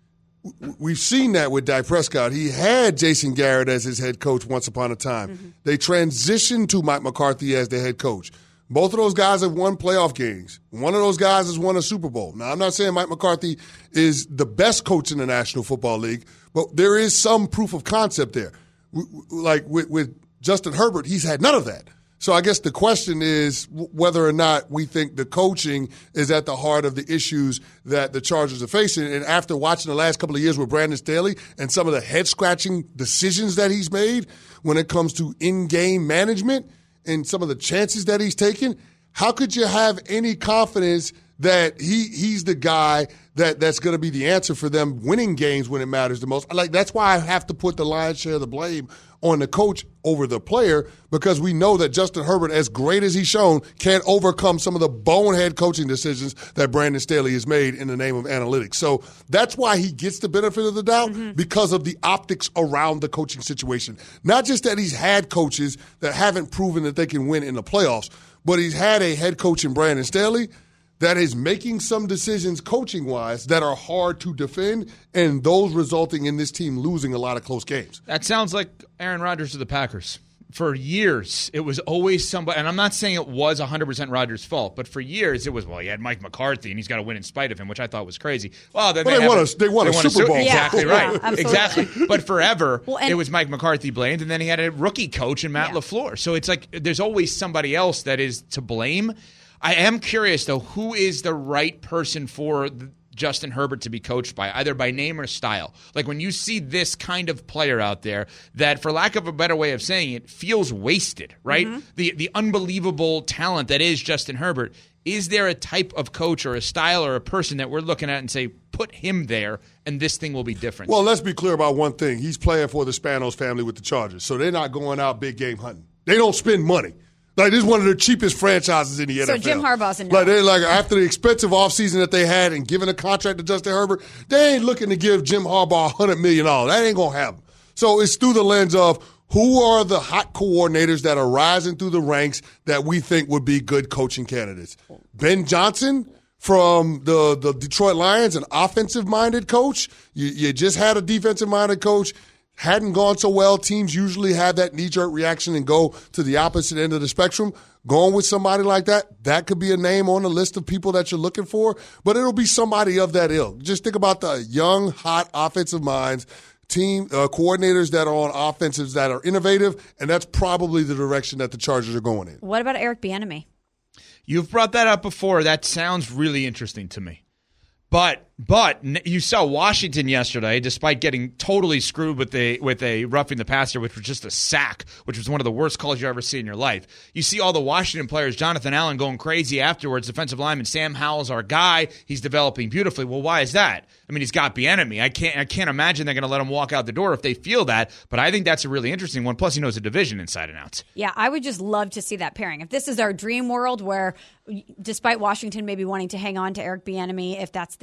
Speaker 5: We've seen that with Dak Prescott. He had Jason Garrett as his head coach once upon a time. Mm-hmm. They transitioned to Mike McCarthy as their head coach. Both of those guys have won playoff games. One of those guys has won a Super Bowl. Now, I'm not saying Mike McCarthy is the best coach in the National Football League, but there is some proof of concept there. Like with, with Justin Herbert, he's had none of that. So I guess the question is whether or not we think the coaching is at the heart of the issues that the Chargers are facing. And after watching the last couple of years with Brandon Staley and some of the head-scratching decisions that he's made when it comes to in-game management and some of the chances that he's taken, how could you have any confidence that he he's the guy that, that's going to be the answer for them winning games when it matters the most? Like, that's why I have to put the lion's share of the blame on the coach over the player, because we know that Justin Herbert, as great as he's shown, can't overcome some of the bonehead coaching decisions that Brandon Staley has made in the name of analytics. So that's why he gets the benefit of the doubt, mm-hmm. because of the optics around the coaching situation. Not just that he's had coaches that haven't proven that they can win in the playoffs, but he's had a head coach in Brandon Staley that is making some decisions coaching-wise that are hard to defend, and those resulting in this team losing a lot of close games.
Speaker 4: That sounds like Aaron Rodgers of the Packers. For years, it was always somebody, and I'm not saying it was one hundred percent Rodgers' fault, but for years it was, well, he had Mike McCarthy, and he's got to win in spite of him, which I thought was crazy. Well, then
Speaker 5: well,
Speaker 4: they,
Speaker 5: they, won a, they won
Speaker 4: they
Speaker 5: a
Speaker 4: won
Speaker 5: Super
Speaker 4: a,
Speaker 5: Bowl.
Speaker 4: Exactly
Speaker 6: yeah,
Speaker 4: right.
Speaker 6: Yeah,
Speaker 4: exactly. But forever,
Speaker 6: well, and,
Speaker 4: it was Mike McCarthy blamed, and then he had a rookie coach in Matt
Speaker 6: yeah.
Speaker 4: LaFleur. So it's like there's always somebody else that is to blame. I am curious, though, who is the right person for the, Justin Herbert to be coached by, either by name or style? Like when you see this kind of player out there that, for lack of a better way of saying it, feels wasted, right? Mm-hmm. The the unbelievable talent that is Justin Herbert. Is there a type of coach or a style or a person that we're looking at and say, put him there and this thing will be different?
Speaker 5: Well, let's be clear about one thing. He's playing for the Spanos family with the Chargers, so they're not going out big game hunting. They don't spend money. Like, this is one of the cheapest franchises in the
Speaker 6: so
Speaker 5: N F L.
Speaker 6: So Jim Harbaugh's a no.
Speaker 5: Like, they like after the expensive offseason that they had and giving a contract to Justin Herbert, they ain't looking to give Jim Harbaugh one hundred million dollars. That ain't going to happen. So it's through the lens of who are the hot coordinators that are rising through the ranks that we think would be good coaching candidates. Ben Johnson from the, the Detroit Lions, an offensive-minded coach. You, you just had a defensive-minded coach. Hadn't gone so well. Teams usually have that knee-jerk reaction and go to the opposite end of the spectrum. Going with somebody like that, that could be a name on the list of people that you're looking for, but it'll be somebody of that ilk. Just think about the young, hot offensive minds, team uh, coordinators that are on offenses that are innovative, and that's probably the direction that the Chargers are going in.
Speaker 6: What about Eric Bieniemy?
Speaker 4: You've brought that up before. That sounds really interesting to me. But but you saw Washington yesterday, despite getting totally screwed with a with a roughing the passer, which was just a sack, which was one of the worst calls you ever see in your life. You see all the Washington players, Jonathan Allen going crazy afterwards. Defensive lineman Sam Howell's our guy. He's developing beautifully. Well, why is that? I mean, he's got Bieniemy. I can't I can't imagine they're going to let him walk out the door if they feel that. But I think that's a really interesting one. Plus, he knows the division inside and out.
Speaker 6: Yeah, I would just love to see that pairing. If this is our dream world where, despite Washington maybe wanting to hang on to Eric Bieniemy, if that's the case, if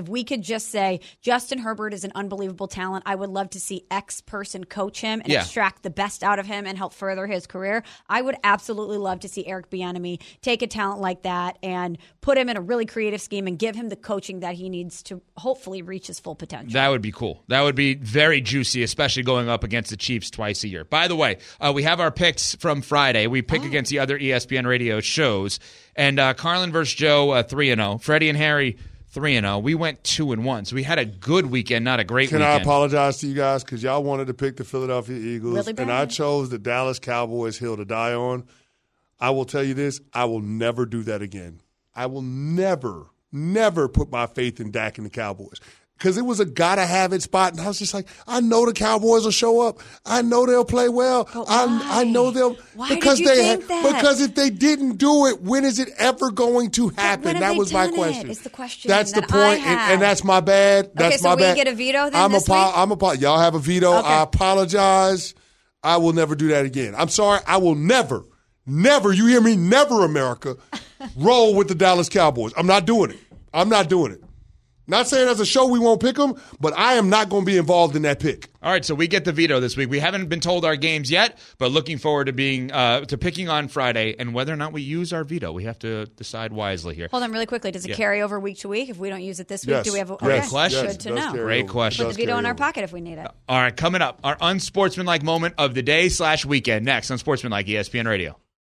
Speaker 6: if we could just say Justin Herbert is an unbelievable talent, I would love to see X person coach him and
Speaker 4: Yeah.
Speaker 6: extract the best out of him and help further his career. I would absolutely love to see Eric Bieniemy take a talent like that and put him in a really creative scheme and give him the coaching that he needs to hopefully reach his full potential.
Speaker 4: That would be cool. That would be very juicy, especially going up against the Chiefs twice a year. By the way, uh, we have our picks from Friday. We pick
Speaker 6: Oh.
Speaker 4: against the other E S P N radio shows. And uh, Carlin versus Joe, uh, three and oh. Freddie and Harry, three and oh. We went two and one. So we had a good weekend, not a great
Speaker 5: Can
Speaker 4: weekend.
Speaker 5: I apologize to you guys because y'all wanted to pick the Philadelphia Eagles,
Speaker 6: Really bad.
Speaker 5: and I chose the Dallas Cowboys hill to die on. I will tell you this, I will never do that again. I will never, never put my faith in Dak and the Cowboys. Because it was a gotta-have-it spot, and I was just like, I know the Cowboys will show up. I know they'll play well.
Speaker 6: But
Speaker 5: I,
Speaker 6: why?
Speaker 5: I know they'll
Speaker 6: Why
Speaker 5: because
Speaker 6: did you
Speaker 5: they
Speaker 6: think that?
Speaker 5: because if they didn't do it, when is it ever going to happen?
Speaker 6: when have
Speaker 5: That
Speaker 6: they
Speaker 5: was my
Speaker 6: done it?
Speaker 5: question.
Speaker 6: It's the question
Speaker 5: That's the
Speaker 6: that
Speaker 5: point,
Speaker 6: I
Speaker 5: and,
Speaker 6: have.
Speaker 5: and that's my bad. That's
Speaker 6: so
Speaker 5: my
Speaker 6: we
Speaker 5: bad.
Speaker 6: get a veto then
Speaker 5: I'm
Speaker 6: this
Speaker 5: apo-
Speaker 6: week?
Speaker 5: I'm apo- Y'all have a veto.
Speaker 6: Okay.
Speaker 5: I apologize. I will never do that again. I'm sorry. I will never, never. You hear me? Never, America. Roll with the Dallas Cowboys. I'm not doing it. I'm not doing it. Not saying as a show we won't pick them, but I am not going to be involved in that pick.
Speaker 4: All right, so we get the veto this week. We haven't been told our games yet, but looking forward to being uh, to picking on Friday and whether or not we use our veto. We have to decide wisely here.
Speaker 6: Hold on really quickly. Does it
Speaker 4: Yeah.
Speaker 6: carry over week to week? If we don't use it this week,
Speaker 5: Yes.
Speaker 6: do we have a
Speaker 5: Great
Speaker 6: okay.
Speaker 4: question.
Speaker 6: Good to
Speaker 5: It does
Speaker 6: know.
Speaker 5: carry
Speaker 4: Great
Speaker 5: over.
Speaker 4: question.
Speaker 5: It
Speaker 6: Put
Speaker 5: does
Speaker 6: the veto
Speaker 5: carry
Speaker 6: in our
Speaker 5: over.
Speaker 6: pocket if we need it.
Speaker 4: All right, coming up, our unsportsmanlike moment of the day slash weekend next on Sportsmanlike E S P N Radio.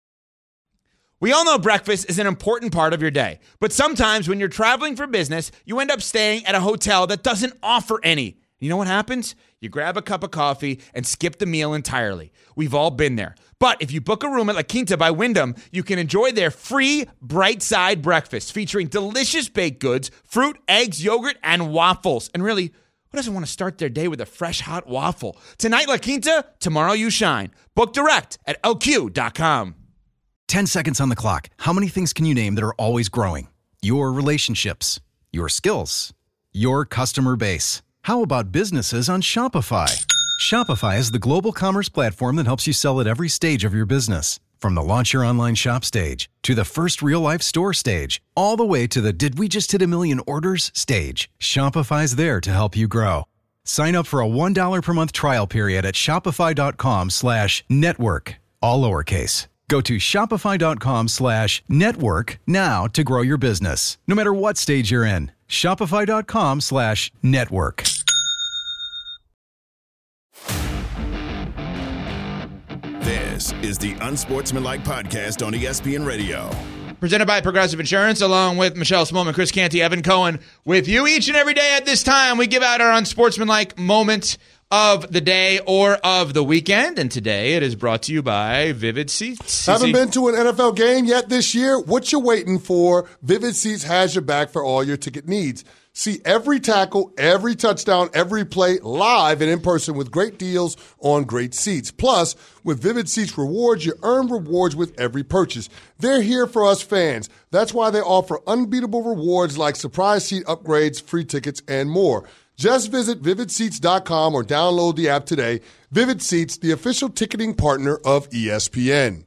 Speaker 4: We all know breakfast is an important part of your day, but sometimes when you're traveling for business, you end up staying at a hotel that doesn't offer any. You know what happens? You grab a cup of coffee and skip the meal entirely. We've all been there. But if you book a room at La Quinta by Wyndham, you can enjoy their free Bright Side breakfast featuring delicious baked goods, fruit, eggs, yogurt, and waffles. And really, who doesn't want to start their day with a fresh hot waffle? Tonight, La Quinta, tomorrow you shine. Book direct at L Q dot com.
Speaker 8: ten seconds on the clock. How many things can you name that are always growing? Your relationships, your skills, your customer base. How about businesses on Shopify? Shopify is the global commerce platform that helps you sell at every stage of your business. From the launch your online shop stage to the first real-life store stage, all the way to the did we just hit a million orders stage. Shopify's there to help you grow. Sign up for a one dollar per month trial period at shopify.com slash network, all lowercase. Go to shopify.com slash network now to grow your business, no matter what stage you're in. Shopify.com slash network.
Speaker 1: This is the Unsportsmanlike Podcast on E S P N Radio.
Speaker 4: Presented by Progressive Insurance, along with Michelle Smolman, Chris Canty, Evan Cohen. With you each and every day at this time, we give out our unsportsmanlike moment of the day or of the weekend. And today it is brought to you by Vivid Seats.
Speaker 5: Haven't been to an N F L game yet this year? What you waiting for? Vivid Seats has your back for all your ticket needs. See every tackle, every touchdown, every play live and in person with great deals on great seats. Plus, with Vivid Seats Rewards, you earn rewards with every purchase. They're here for us fans. That's why they offer unbeatable rewards like surprise seat upgrades, free tickets, and more. Just visit vivid seats dot com or download the app today. Vivid Seats, the official ticketing partner of E S P N.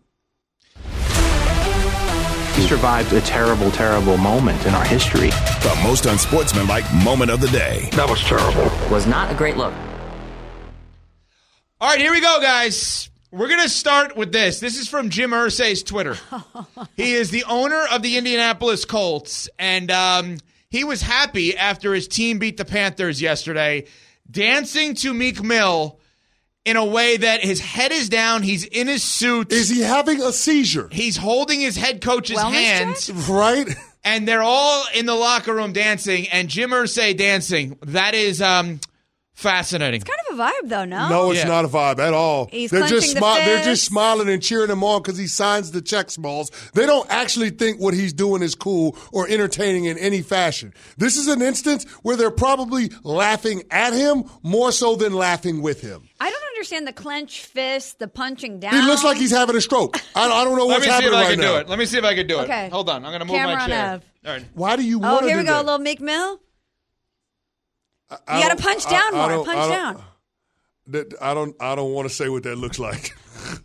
Speaker 11: We survived a terrible, terrible moment in our history.
Speaker 1: The most unsportsmanlike moment of the day.
Speaker 11: That was terrible. Was not a great look.
Speaker 4: All right, here we go, guys. We're going to start with this. This is from Jim Irsay's Twitter. He is the owner of the Indianapolis Colts, and um, he was happy after his team beat the Panthers yesterday, dancing to Meek Mill in a way that his head is down. He's in his suit.
Speaker 5: Is he having a seizure?
Speaker 4: He's holding his head coach's
Speaker 6: Wellness
Speaker 4: hands.
Speaker 6: check?
Speaker 5: Right?
Speaker 4: And they're all in the locker room dancing, and Jim Irsay dancing. That is um, fascinating.
Speaker 6: Kind of a vibe, though, no?
Speaker 5: No, it's
Speaker 4: Yeah.
Speaker 5: not a vibe at all.
Speaker 6: He's
Speaker 5: they're just
Speaker 6: clenching the
Speaker 5: They're just
Speaker 6: fist.
Speaker 5: smiling and cheering him on because he signs the check smalls. They don't actually think what he's doing is cool or entertaining in any fashion. This is an instance where they're probably laughing at him more so than laughing with him.
Speaker 6: I don't understand the clenched fist, the punching down.
Speaker 5: He looks like he's having a stroke. I, I don't know
Speaker 4: Let
Speaker 5: what's
Speaker 4: me see if
Speaker 5: happening
Speaker 4: I
Speaker 5: right
Speaker 4: can
Speaker 5: now.
Speaker 4: do it. Let me see if I can do it.
Speaker 6: Okay.
Speaker 4: Hold on. I'm going to move
Speaker 6: Camera
Speaker 4: my
Speaker 6: on
Speaker 4: chair.
Speaker 6: Ev.
Speaker 4: All right.
Speaker 5: Why do you
Speaker 6: Oh,
Speaker 5: want to
Speaker 6: here
Speaker 5: do
Speaker 6: we go.
Speaker 5: that?
Speaker 6: A little Meek Mill.
Speaker 5: I
Speaker 6: You got
Speaker 5: don't-
Speaker 6: to punch
Speaker 5: I-
Speaker 6: down
Speaker 5: I
Speaker 6: more.
Speaker 5: don't-
Speaker 6: Punch
Speaker 5: I don't-
Speaker 6: down.
Speaker 5: That, I don't. I don't want to say what that looks like.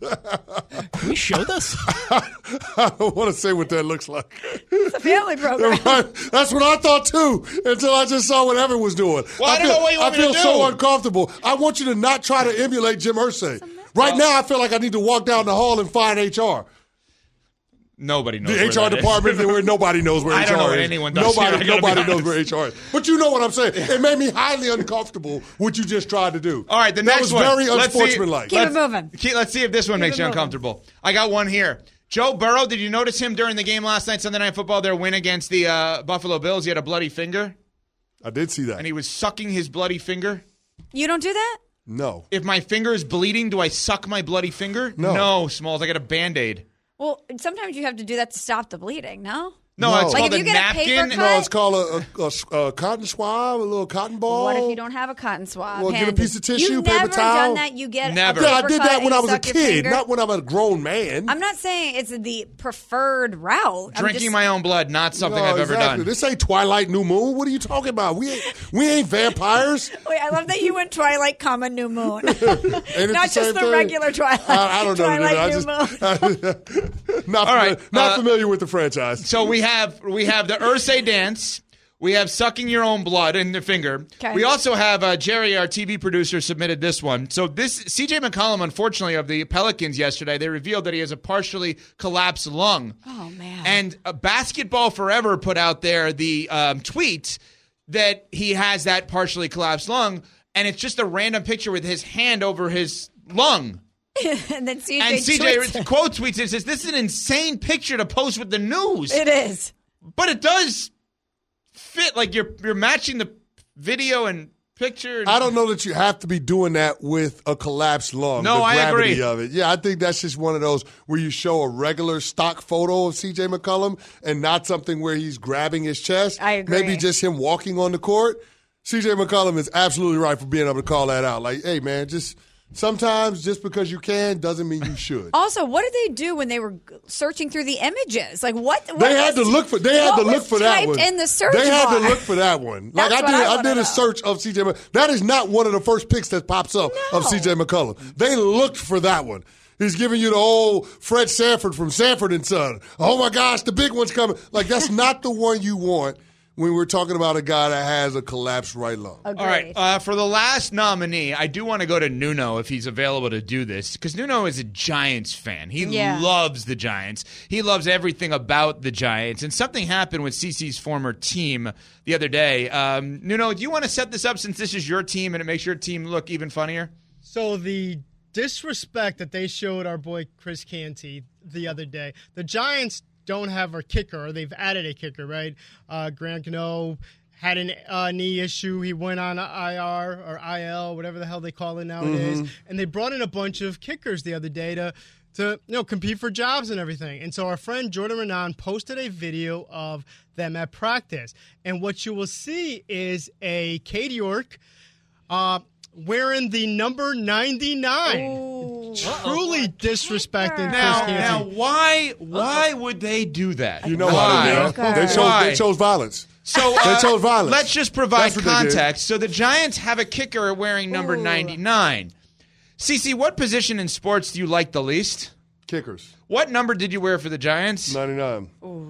Speaker 12: Can we show this?
Speaker 5: I don't want to say what that looks like.
Speaker 6: It's a family program.
Speaker 5: Right? That's what I thought too. Until I just saw what Evan was doing.
Speaker 4: Well, I, I don't
Speaker 5: feel,
Speaker 4: know what you want
Speaker 5: I feel
Speaker 4: me to
Speaker 5: so
Speaker 4: do.
Speaker 5: uncomfortable. I want you to not try to emulate Jim Irsay. Right now, I feel like I need to walk down the hall and find H R.
Speaker 4: Nobody knows
Speaker 5: the
Speaker 4: where
Speaker 5: H R
Speaker 4: that
Speaker 5: department
Speaker 4: is.
Speaker 5: where nobody knows where
Speaker 4: I
Speaker 5: H R
Speaker 4: don't know what
Speaker 5: is.
Speaker 4: anyone does
Speaker 5: Nobody,
Speaker 4: here, I gotta
Speaker 5: nobody
Speaker 4: be
Speaker 5: knows where
Speaker 4: honest.
Speaker 5: H R is. But you know what I'm saying. It made me highly uncomfortable what you just tried to do.
Speaker 4: All right, the
Speaker 5: that
Speaker 4: next
Speaker 5: was
Speaker 4: one.
Speaker 5: very
Speaker 4: Let's see-
Speaker 5: unsportsmanlike.
Speaker 6: Keep it moving.
Speaker 4: Keep- Let's see if this one
Speaker 6: Keep
Speaker 4: makes
Speaker 6: it
Speaker 4: you
Speaker 6: moving.
Speaker 4: uncomfortable. I got one here. Joe Burrow, did you notice him during the game last night, Sunday Night Football, their win against the uh, Buffalo Bills? He had a bloody finger,
Speaker 5: I did see that.
Speaker 4: and he was sucking his bloody finger.
Speaker 6: You don't do that?
Speaker 5: No.
Speaker 4: If my finger is bleeding, do I suck my bloody finger?
Speaker 5: No.
Speaker 4: No, Smalls. I got a Band-Aid.
Speaker 6: Well, sometimes you have to do that to stop the bleeding, no?
Speaker 4: No,
Speaker 5: No.
Speaker 4: it's
Speaker 5: Like,
Speaker 4: called
Speaker 6: if
Speaker 4: a
Speaker 6: you get a paper
Speaker 4: napkin.
Speaker 6: cut-
Speaker 5: No, it's called a, a, a, a cotton swab, a little cotton ball.
Speaker 6: What if you don't have a cotton swab?
Speaker 5: Well, get a
Speaker 6: handy?
Speaker 5: piece of tissue,
Speaker 6: You've
Speaker 5: paper
Speaker 6: never
Speaker 5: towel.
Speaker 6: done that. You get
Speaker 4: Never.
Speaker 6: A
Speaker 5: Yeah, I
Speaker 6: paper
Speaker 5: did
Speaker 6: cut
Speaker 5: that
Speaker 6: and
Speaker 5: when
Speaker 6: you
Speaker 5: I was a
Speaker 6: suck your
Speaker 5: kid,
Speaker 6: finger.
Speaker 5: not when I'm a grown man.
Speaker 6: I'm not saying it's the preferred route. I'm
Speaker 4: Drinking
Speaker 6: just-
Speaker 4: my own blood, not something
Speaker 5: No,
Speaker 4: I've ever
Speaker 5: exactly.
Speaker 4: done.
Speaker 5: This ain't Twilight New Moon. What are you talking about? We ain't, we ain't vampires.
Speaker 6: Wait, I love that you went Twilight, comma New Moon,
Speaker 5: Ain't it
Speaker 6: not
Speaker 5: the same
Speaker 6: just the
Speaker 5: thing?
Speaker 6: regular Twilight.
Speaker 5: I, I don't know.
Speaker 6: Twilight
Speaker 5: I
Speaker 6: New
Speaker 5: just,
Speaker 6: Moon.
Speaker 5: not
Speaker 4: All right,
Speaker 5: familiar, not
Speaker 4: uh,
Speaker 5: familiar with the franchise.
Speaker 4: So we have we have the Irsay dance. We have sucking your own blood in the finger.
Speaker 6: Okay.
Speaker 4: We also have uh, Jerry, our T V producer, submitted this one. So this C J McCollum, unfortunately, of the Pelicans yesterday, they revealed that he has a partially collapsed lung.
Speaker 6: Oh man!
Speaker 4: And uh, Basketball Forever put out there the um, tweet that he has that partially collapsed lung, and it's just a random picture with his hand over his lung.
Speaker 6: and then C J
Speaker 4: And C J
Speaker 6: tweets it.
Speaker 4: quote tweets it, says, "This is an insane picture to post with the news."
Speaker 6: It is.
Speaker 4: But it does fit. Like you're you're matching the video and picture. And
Speaker 5: I don't know that you have to be doing that with a collapsed lung.
Speaker 4: No,
Speaker 5: the
Speaker 4: I
Speaker 5: gravity
Speaker 4: agree.
Speaker 5: of it. Yeah, I think that's just one of those where you show a regular stock photo of C J McCollum and not something where he's grabbing his chest.
Speaker 6: I agree.
Speaker 5: Maybe just him walking on the court. C J McCollum is absolutely right for being able to call that out. Like, hey, man, just sometimes just because you can doesn't mean you should.
Speaker 6: Also, what did they do when they were searching through the images? Like what? what
Speaker 5: They had
Speaker 6: was-
Speaker 5: to look for. They had
Speaker 6: what
Speaker 5: to look
Speaker 6: was
Speaker 5: for that
Speaker 6: typed
Speaker 5: one.
Speaker 6: in the search
Speaker 5: They had
Speaker 6: bar?
Speaker 5: to look for that one. Like
Speaker 6: That's
Speaker 5: I
Speaker 6: what
Speaker 5: did.
Speaker 6: I
Speaker 5: I,
Speaker 6: wanna
Speaker 5: did
Speaker 6: know.
Speaker 5: a search of C J. Mc- That is not one of the first picks that pops up of
Speaker 6: No.
Speaker 5: C J McCollum. They looked for that one. He's giving you the old Fred Sanford from Sanford and Son. Oh my gosh, the big one's coming. Like that's not the one you want when we're talking about a guy that has a collapsed right lung.
Speaker 6: Agreed.
Speaker 4: All right, uh, for the last nominee, I do want to go to Nuno if he's available to do this, because Nuno is a Giants fan. He
Speaker 6: Yeah.
Speaker 4: loves the Giants. He loves everything about the Giants. And something happened with CeCe's former team the other day. Um, Nuno, do you want to set this up since this is your team and it makes your team look even funnier?
Speaker 12: So the disrespect that they showed our boy Chris Canty the other day, the Giants don't have a kicker, or they've added a kicker, right? Uh, Grant Gano had a uh, knee issue. He went on I R or I L, whatever the hell they call it nowadays.
Speaker 5: Mm-hmm.
Speaker 12: And they brought in a bunch of kickers the other day to, to you know, compete for jobs and everything. And so our friend Jordan Renan posted a video of them at practice. And what you will see is a Cade York uh, wearing the number ninety-nine.
Speaker 6: Ooh.
Speaker 12: Truly disrespecting
Speaker 4: Now,
Speaker 12: Chris
Speaker 4: now,
Speaker 12: Canty.
Speaker 4: why why would they do that?
Speaker 5: You know
Speaker 4: why?
Speaker 5: why? They, they chose.
Speaker 4: Why?
Speaker 5: They chose violence.
Speaker 4: So
Speaker 5: They
Speaker 4: uh,
Speaker 5: chose violence.
Speaker 4: let's just provide
Speaker 5: That's what they did.
Speaker 4: context. So the Giants have a kicker wearing number
Speaker 6: Ooh.
Speaker 4: ninety-nine. CeCe, what position in sports do you like the least?
Speaker 5: Kickers.
Speaker 4: What number did you wear for the Giants?
Speaker 5: ninety-nine.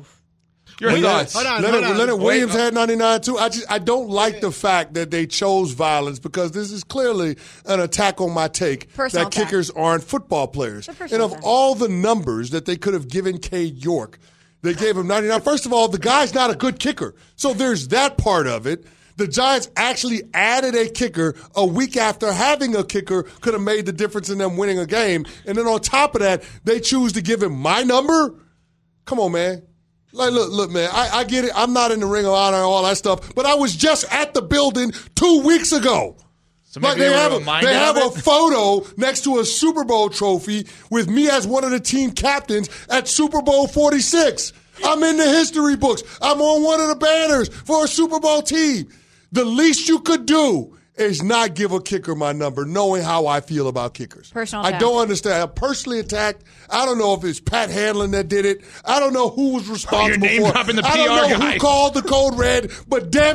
Speaker 4: Your
Speaker 5: Leonard-
Speaker 4: thoughts?
Speaker 12: Hold on,
Speaker 5: Leonard,
Speaker 12: hold on.
Speaker 5: Leonard
Speaker 4: Wait,
Speaker 5: Williams
Speaker 4: uh,
Speaker 5: had ninety-nine too. I just I don't like the fact that they chose violence because this is clearly an attack on my take
Speaker 6: Personal
Speaker 5: that
Speaker 6: attack.
Speaker 5: kickers aren't football players.
Speaker 6: It's a
Speaker 5: And
Speaker 6: personal
Speaker 5: of
Speaker 6: attack.
Speaker 5: all the numbers that they could have given Cade York, they gave him ninety-nine. First of all, the guy's not a good kicker. So there's that part of it. The Giants actually added a kicker a week after having a kicker could have made the difference in them winning a game. And then on top of that, they choose to give him my number? Come on, man. Like, look, look, man, I, I get it. I'm not in the Ring of Honor and all that stuff, but I was just at the building two weeks ago.
Speaker 4: So
Speaker 5: Like
Speaker 4: maybe
Speaker 5: they
Speaker 4: you
Speaker 5: have,
Speaker 4: were
Speaker 5: a,
Speaker 4: reminded
Speaker 5: they have
Speaker 4: of
Speaker 5: a
Speaker 4: it?
Speaker 5: photo next to a Super Bowl trophy with me as one of the team captains at Super Bowl forty-six. I'm in the history books. I'm on one of the banners for a Super Bowl team. The least you could do is not give a kicker my number, knowing how I feel about kickers.
Speaker 6: Personal
Speaker 5: I
Speaker 6: attack.
Speaker 5: don't understand. I'm personally attacked. I don't know if it's Pat Hanlon that did it. I don't know who was responsible
Speaker 4: name
Speaker 5: for it.
Speaker 4: dropping the
Speaker 5: I don't
Speaker 4: P R
Speaker 5: know
Speaker 4: guy.
Speaker 5: who called the code red, but damn it,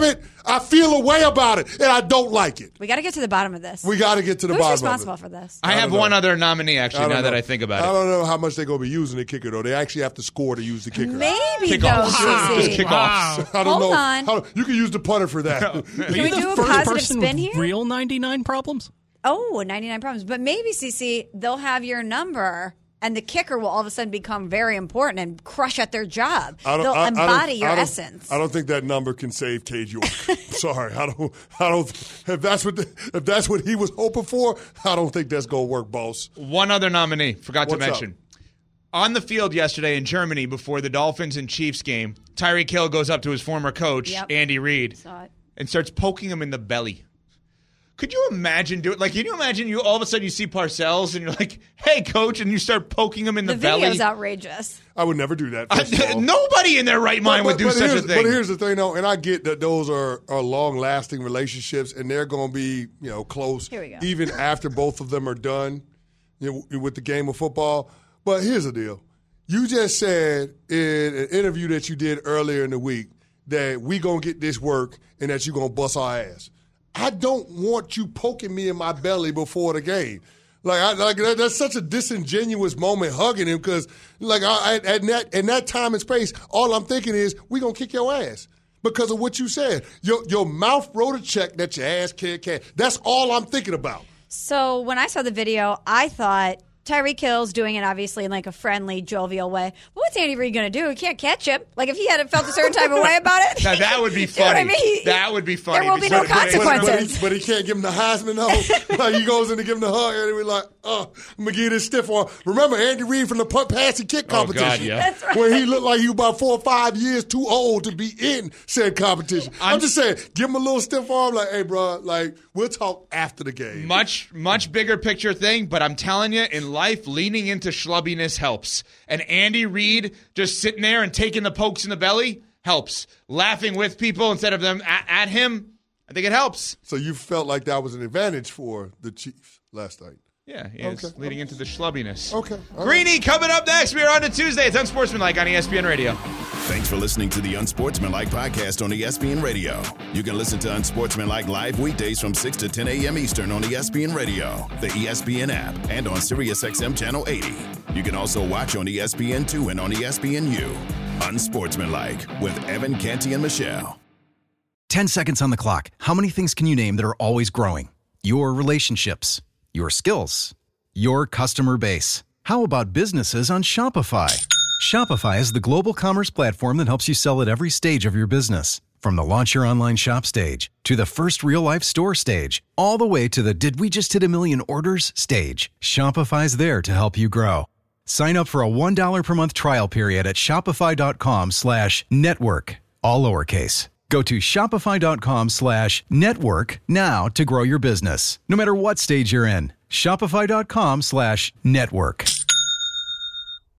Speaker 5: I feel a way about it, and I don't like it.
Speaker 6: We got to get to the bottom of this.
Speaker 5: We got to get to the
Speaker 6: Who's
Speaker 5: bottom
Speaker 6: responsible
Speaker 5: of it.
Speaker 6: for this?
Speaker 4: I, I have one other nominee, actually,
Speaker 5: now
Speaker 4: know. that
Speaker 5: I
Speaker 4: think about
Speaker 5: I
Speaker 4: it.
Speaker 5: I don't know how much they're going to be using the kicker, though. They actually have to score to use the kicker.
Speaker 6: Maybe,
Speaker 4: Kickoffs.
Speaker 6: though,
Speaker 4: Just
Speaker 6: C C.
Speaker 4: kickoffs.
Speaker 5: I don't
Speaker 6: Hold
Speaker 5: know.
Speaker 6: on.
Speaker 5: How, you can use the punter for that.
Speaker 6: Can we do a positive spin here?
Speaker 13: Real ninety-nine problems?
Speaker 6: Oh, ninety-nine problems. But maybe, C C, they'll have your number, and the kicker will all of a sudden become very important and crush at their job.
Speaker 5: I don't,
Speaker 6: They'll
Speaker 5: I, I
Speaker 6: embody
Speaker 5: don't,
Speaker 6: your
Speaker 5: I don't,
Speaker 6: essence.
Speaker 5: I don't think that number can save Cade York. Sorry, I don't. I don't. If that's what the, if that's what he was hoping for, I don't think that's gonna work, boss.
Speaker 4: One other nominee, forgot
Speaker 5: What's
Speaker 4: to mention. Up? On the field yesterday in Germany before the Dolphins and Chiefs game, Tyreek Hill goes up to his former coach,
Speaker 6: Yep.
Speaker 4: Andy Reid,
Speaker 6: Saw it.
Speaker 4: and starts poking him in the belly. Could you imagine doing like? Can you imagine you all of a sudden you see Parcells and you're like, "Hey, coach," and you start poking him in the,
Speaker 6: The
Speaker 4: belly?
Speaker 6: video's outrageous.
Speaker 5: I would never do that. first of
Speaker 4: I,
Speaker 5: all.
Speaker 4: nobody in their right mind
Speaker 5: But-
Speaker 4: would do
Speaker 5: but
Speaker 4: such a
Speaker 5: here's-
Speaker 4: thing.
Speaker 5: But here's the thing, though, and I get that those are, are long-lasting relationships, and they're going to be, you know, close
Speaker 6: Here we go.
Speaker 5: even after both of them are done, you know, with the game of football. But here's the deal: you just said in an interview that you did earlier in the week that we gonna get this work and that you gonna bust our ass. I don't want you poking me in my belly before the game. Like, I, like that, that's such a disingenuous moment hugging him because, like, I, at, that, in that time and space, all I'm thinking is we gonna kick your ass because of what you said. Your your mouth wrote a check that your ass can't cash. That's all I'm thinking about.
Speaker 6: So when I saw the video, I thought Tyreek Hill's doing it obviously in like a friendly, jovial way. But what's Andy Reid going to do? He can't catch him. Like if he hadn't felt a certain type of way about it.
Speaker 4: Now that would be
Speaker 6: You know what
Speaker 4: funny.
Speaker 6: I mean?
Speaker 4: That would be funny.
Speaker 6: There will be no
Speaker 4: But- but-
Speaker 6: consequences.
Speaker 5: But he, but he can't give him the Heisman, though. Like, he goes in to give him the hug, and we're like, oh, I'm going to give this stiff arm. Remember Andy Reid from the punt, pass, and kick
Speaker 4: Oh,
Speaker 5: competition?
Speaker 4: God, yeah.
Speaker 6: That's right.
Speaker 5: When he looked like he was about four or five years too old to be in said competition. I'm,
Speaker 4: I'm-
Speaker 5: just saying, give him a little stiff arm, like, hey, bro, like, we'll talk after the game.
Speaker 4: Much, much bigger picture thing, but I'm telling you, in life, leaning into schlubbiness helps. And Andy Reid just sitting there and taking the pokes in the belly helps. Laughing with people instead of them at, at him, I think it helps.
Speaker 5: So you felt like that was an advantage for the Chiefs last night?
Speaker 4: Yeah, he is
Speaker 5: Okay.
Speaker 4: leading into the schlubbiness.
Speaker 5: Okay. All right.
Speaker 4: Greeny coming up next. We are on to Tuesday. It's Unsportsmanlike on E S P N Radio.
Speaker 1: Thanks for listening to the Unsportsmanlike podcast on E S P N Radio. You can listen to Unsportsmanlike live weekdays from six to ten a.m. Eastern on E S P N Radio, the E S P N app, and on SiriusXM Channel eighty. You can also watch on E S P N two and on E S P N U. Unsportsmanlike with Evan Canty and Michelle.
Speaker 8: ten seconds on the clock. How many things can you name that are always growing? Your relationships, your skills, your customer base. How about businesses on Shopify? Shopify is the global commerce platform that helps you sell at every stage of your business. From the launch your online shop stage to the first real life store stage, all the way to the did we just hit a million orders stage. Shopify's there to help you grow. Sign up for a one dollar per month trial period at shopify.com slash network, all lowercase. Go to shopify.com slash network now to grow your business, no matter what stage you're in. Shopify.com slash network.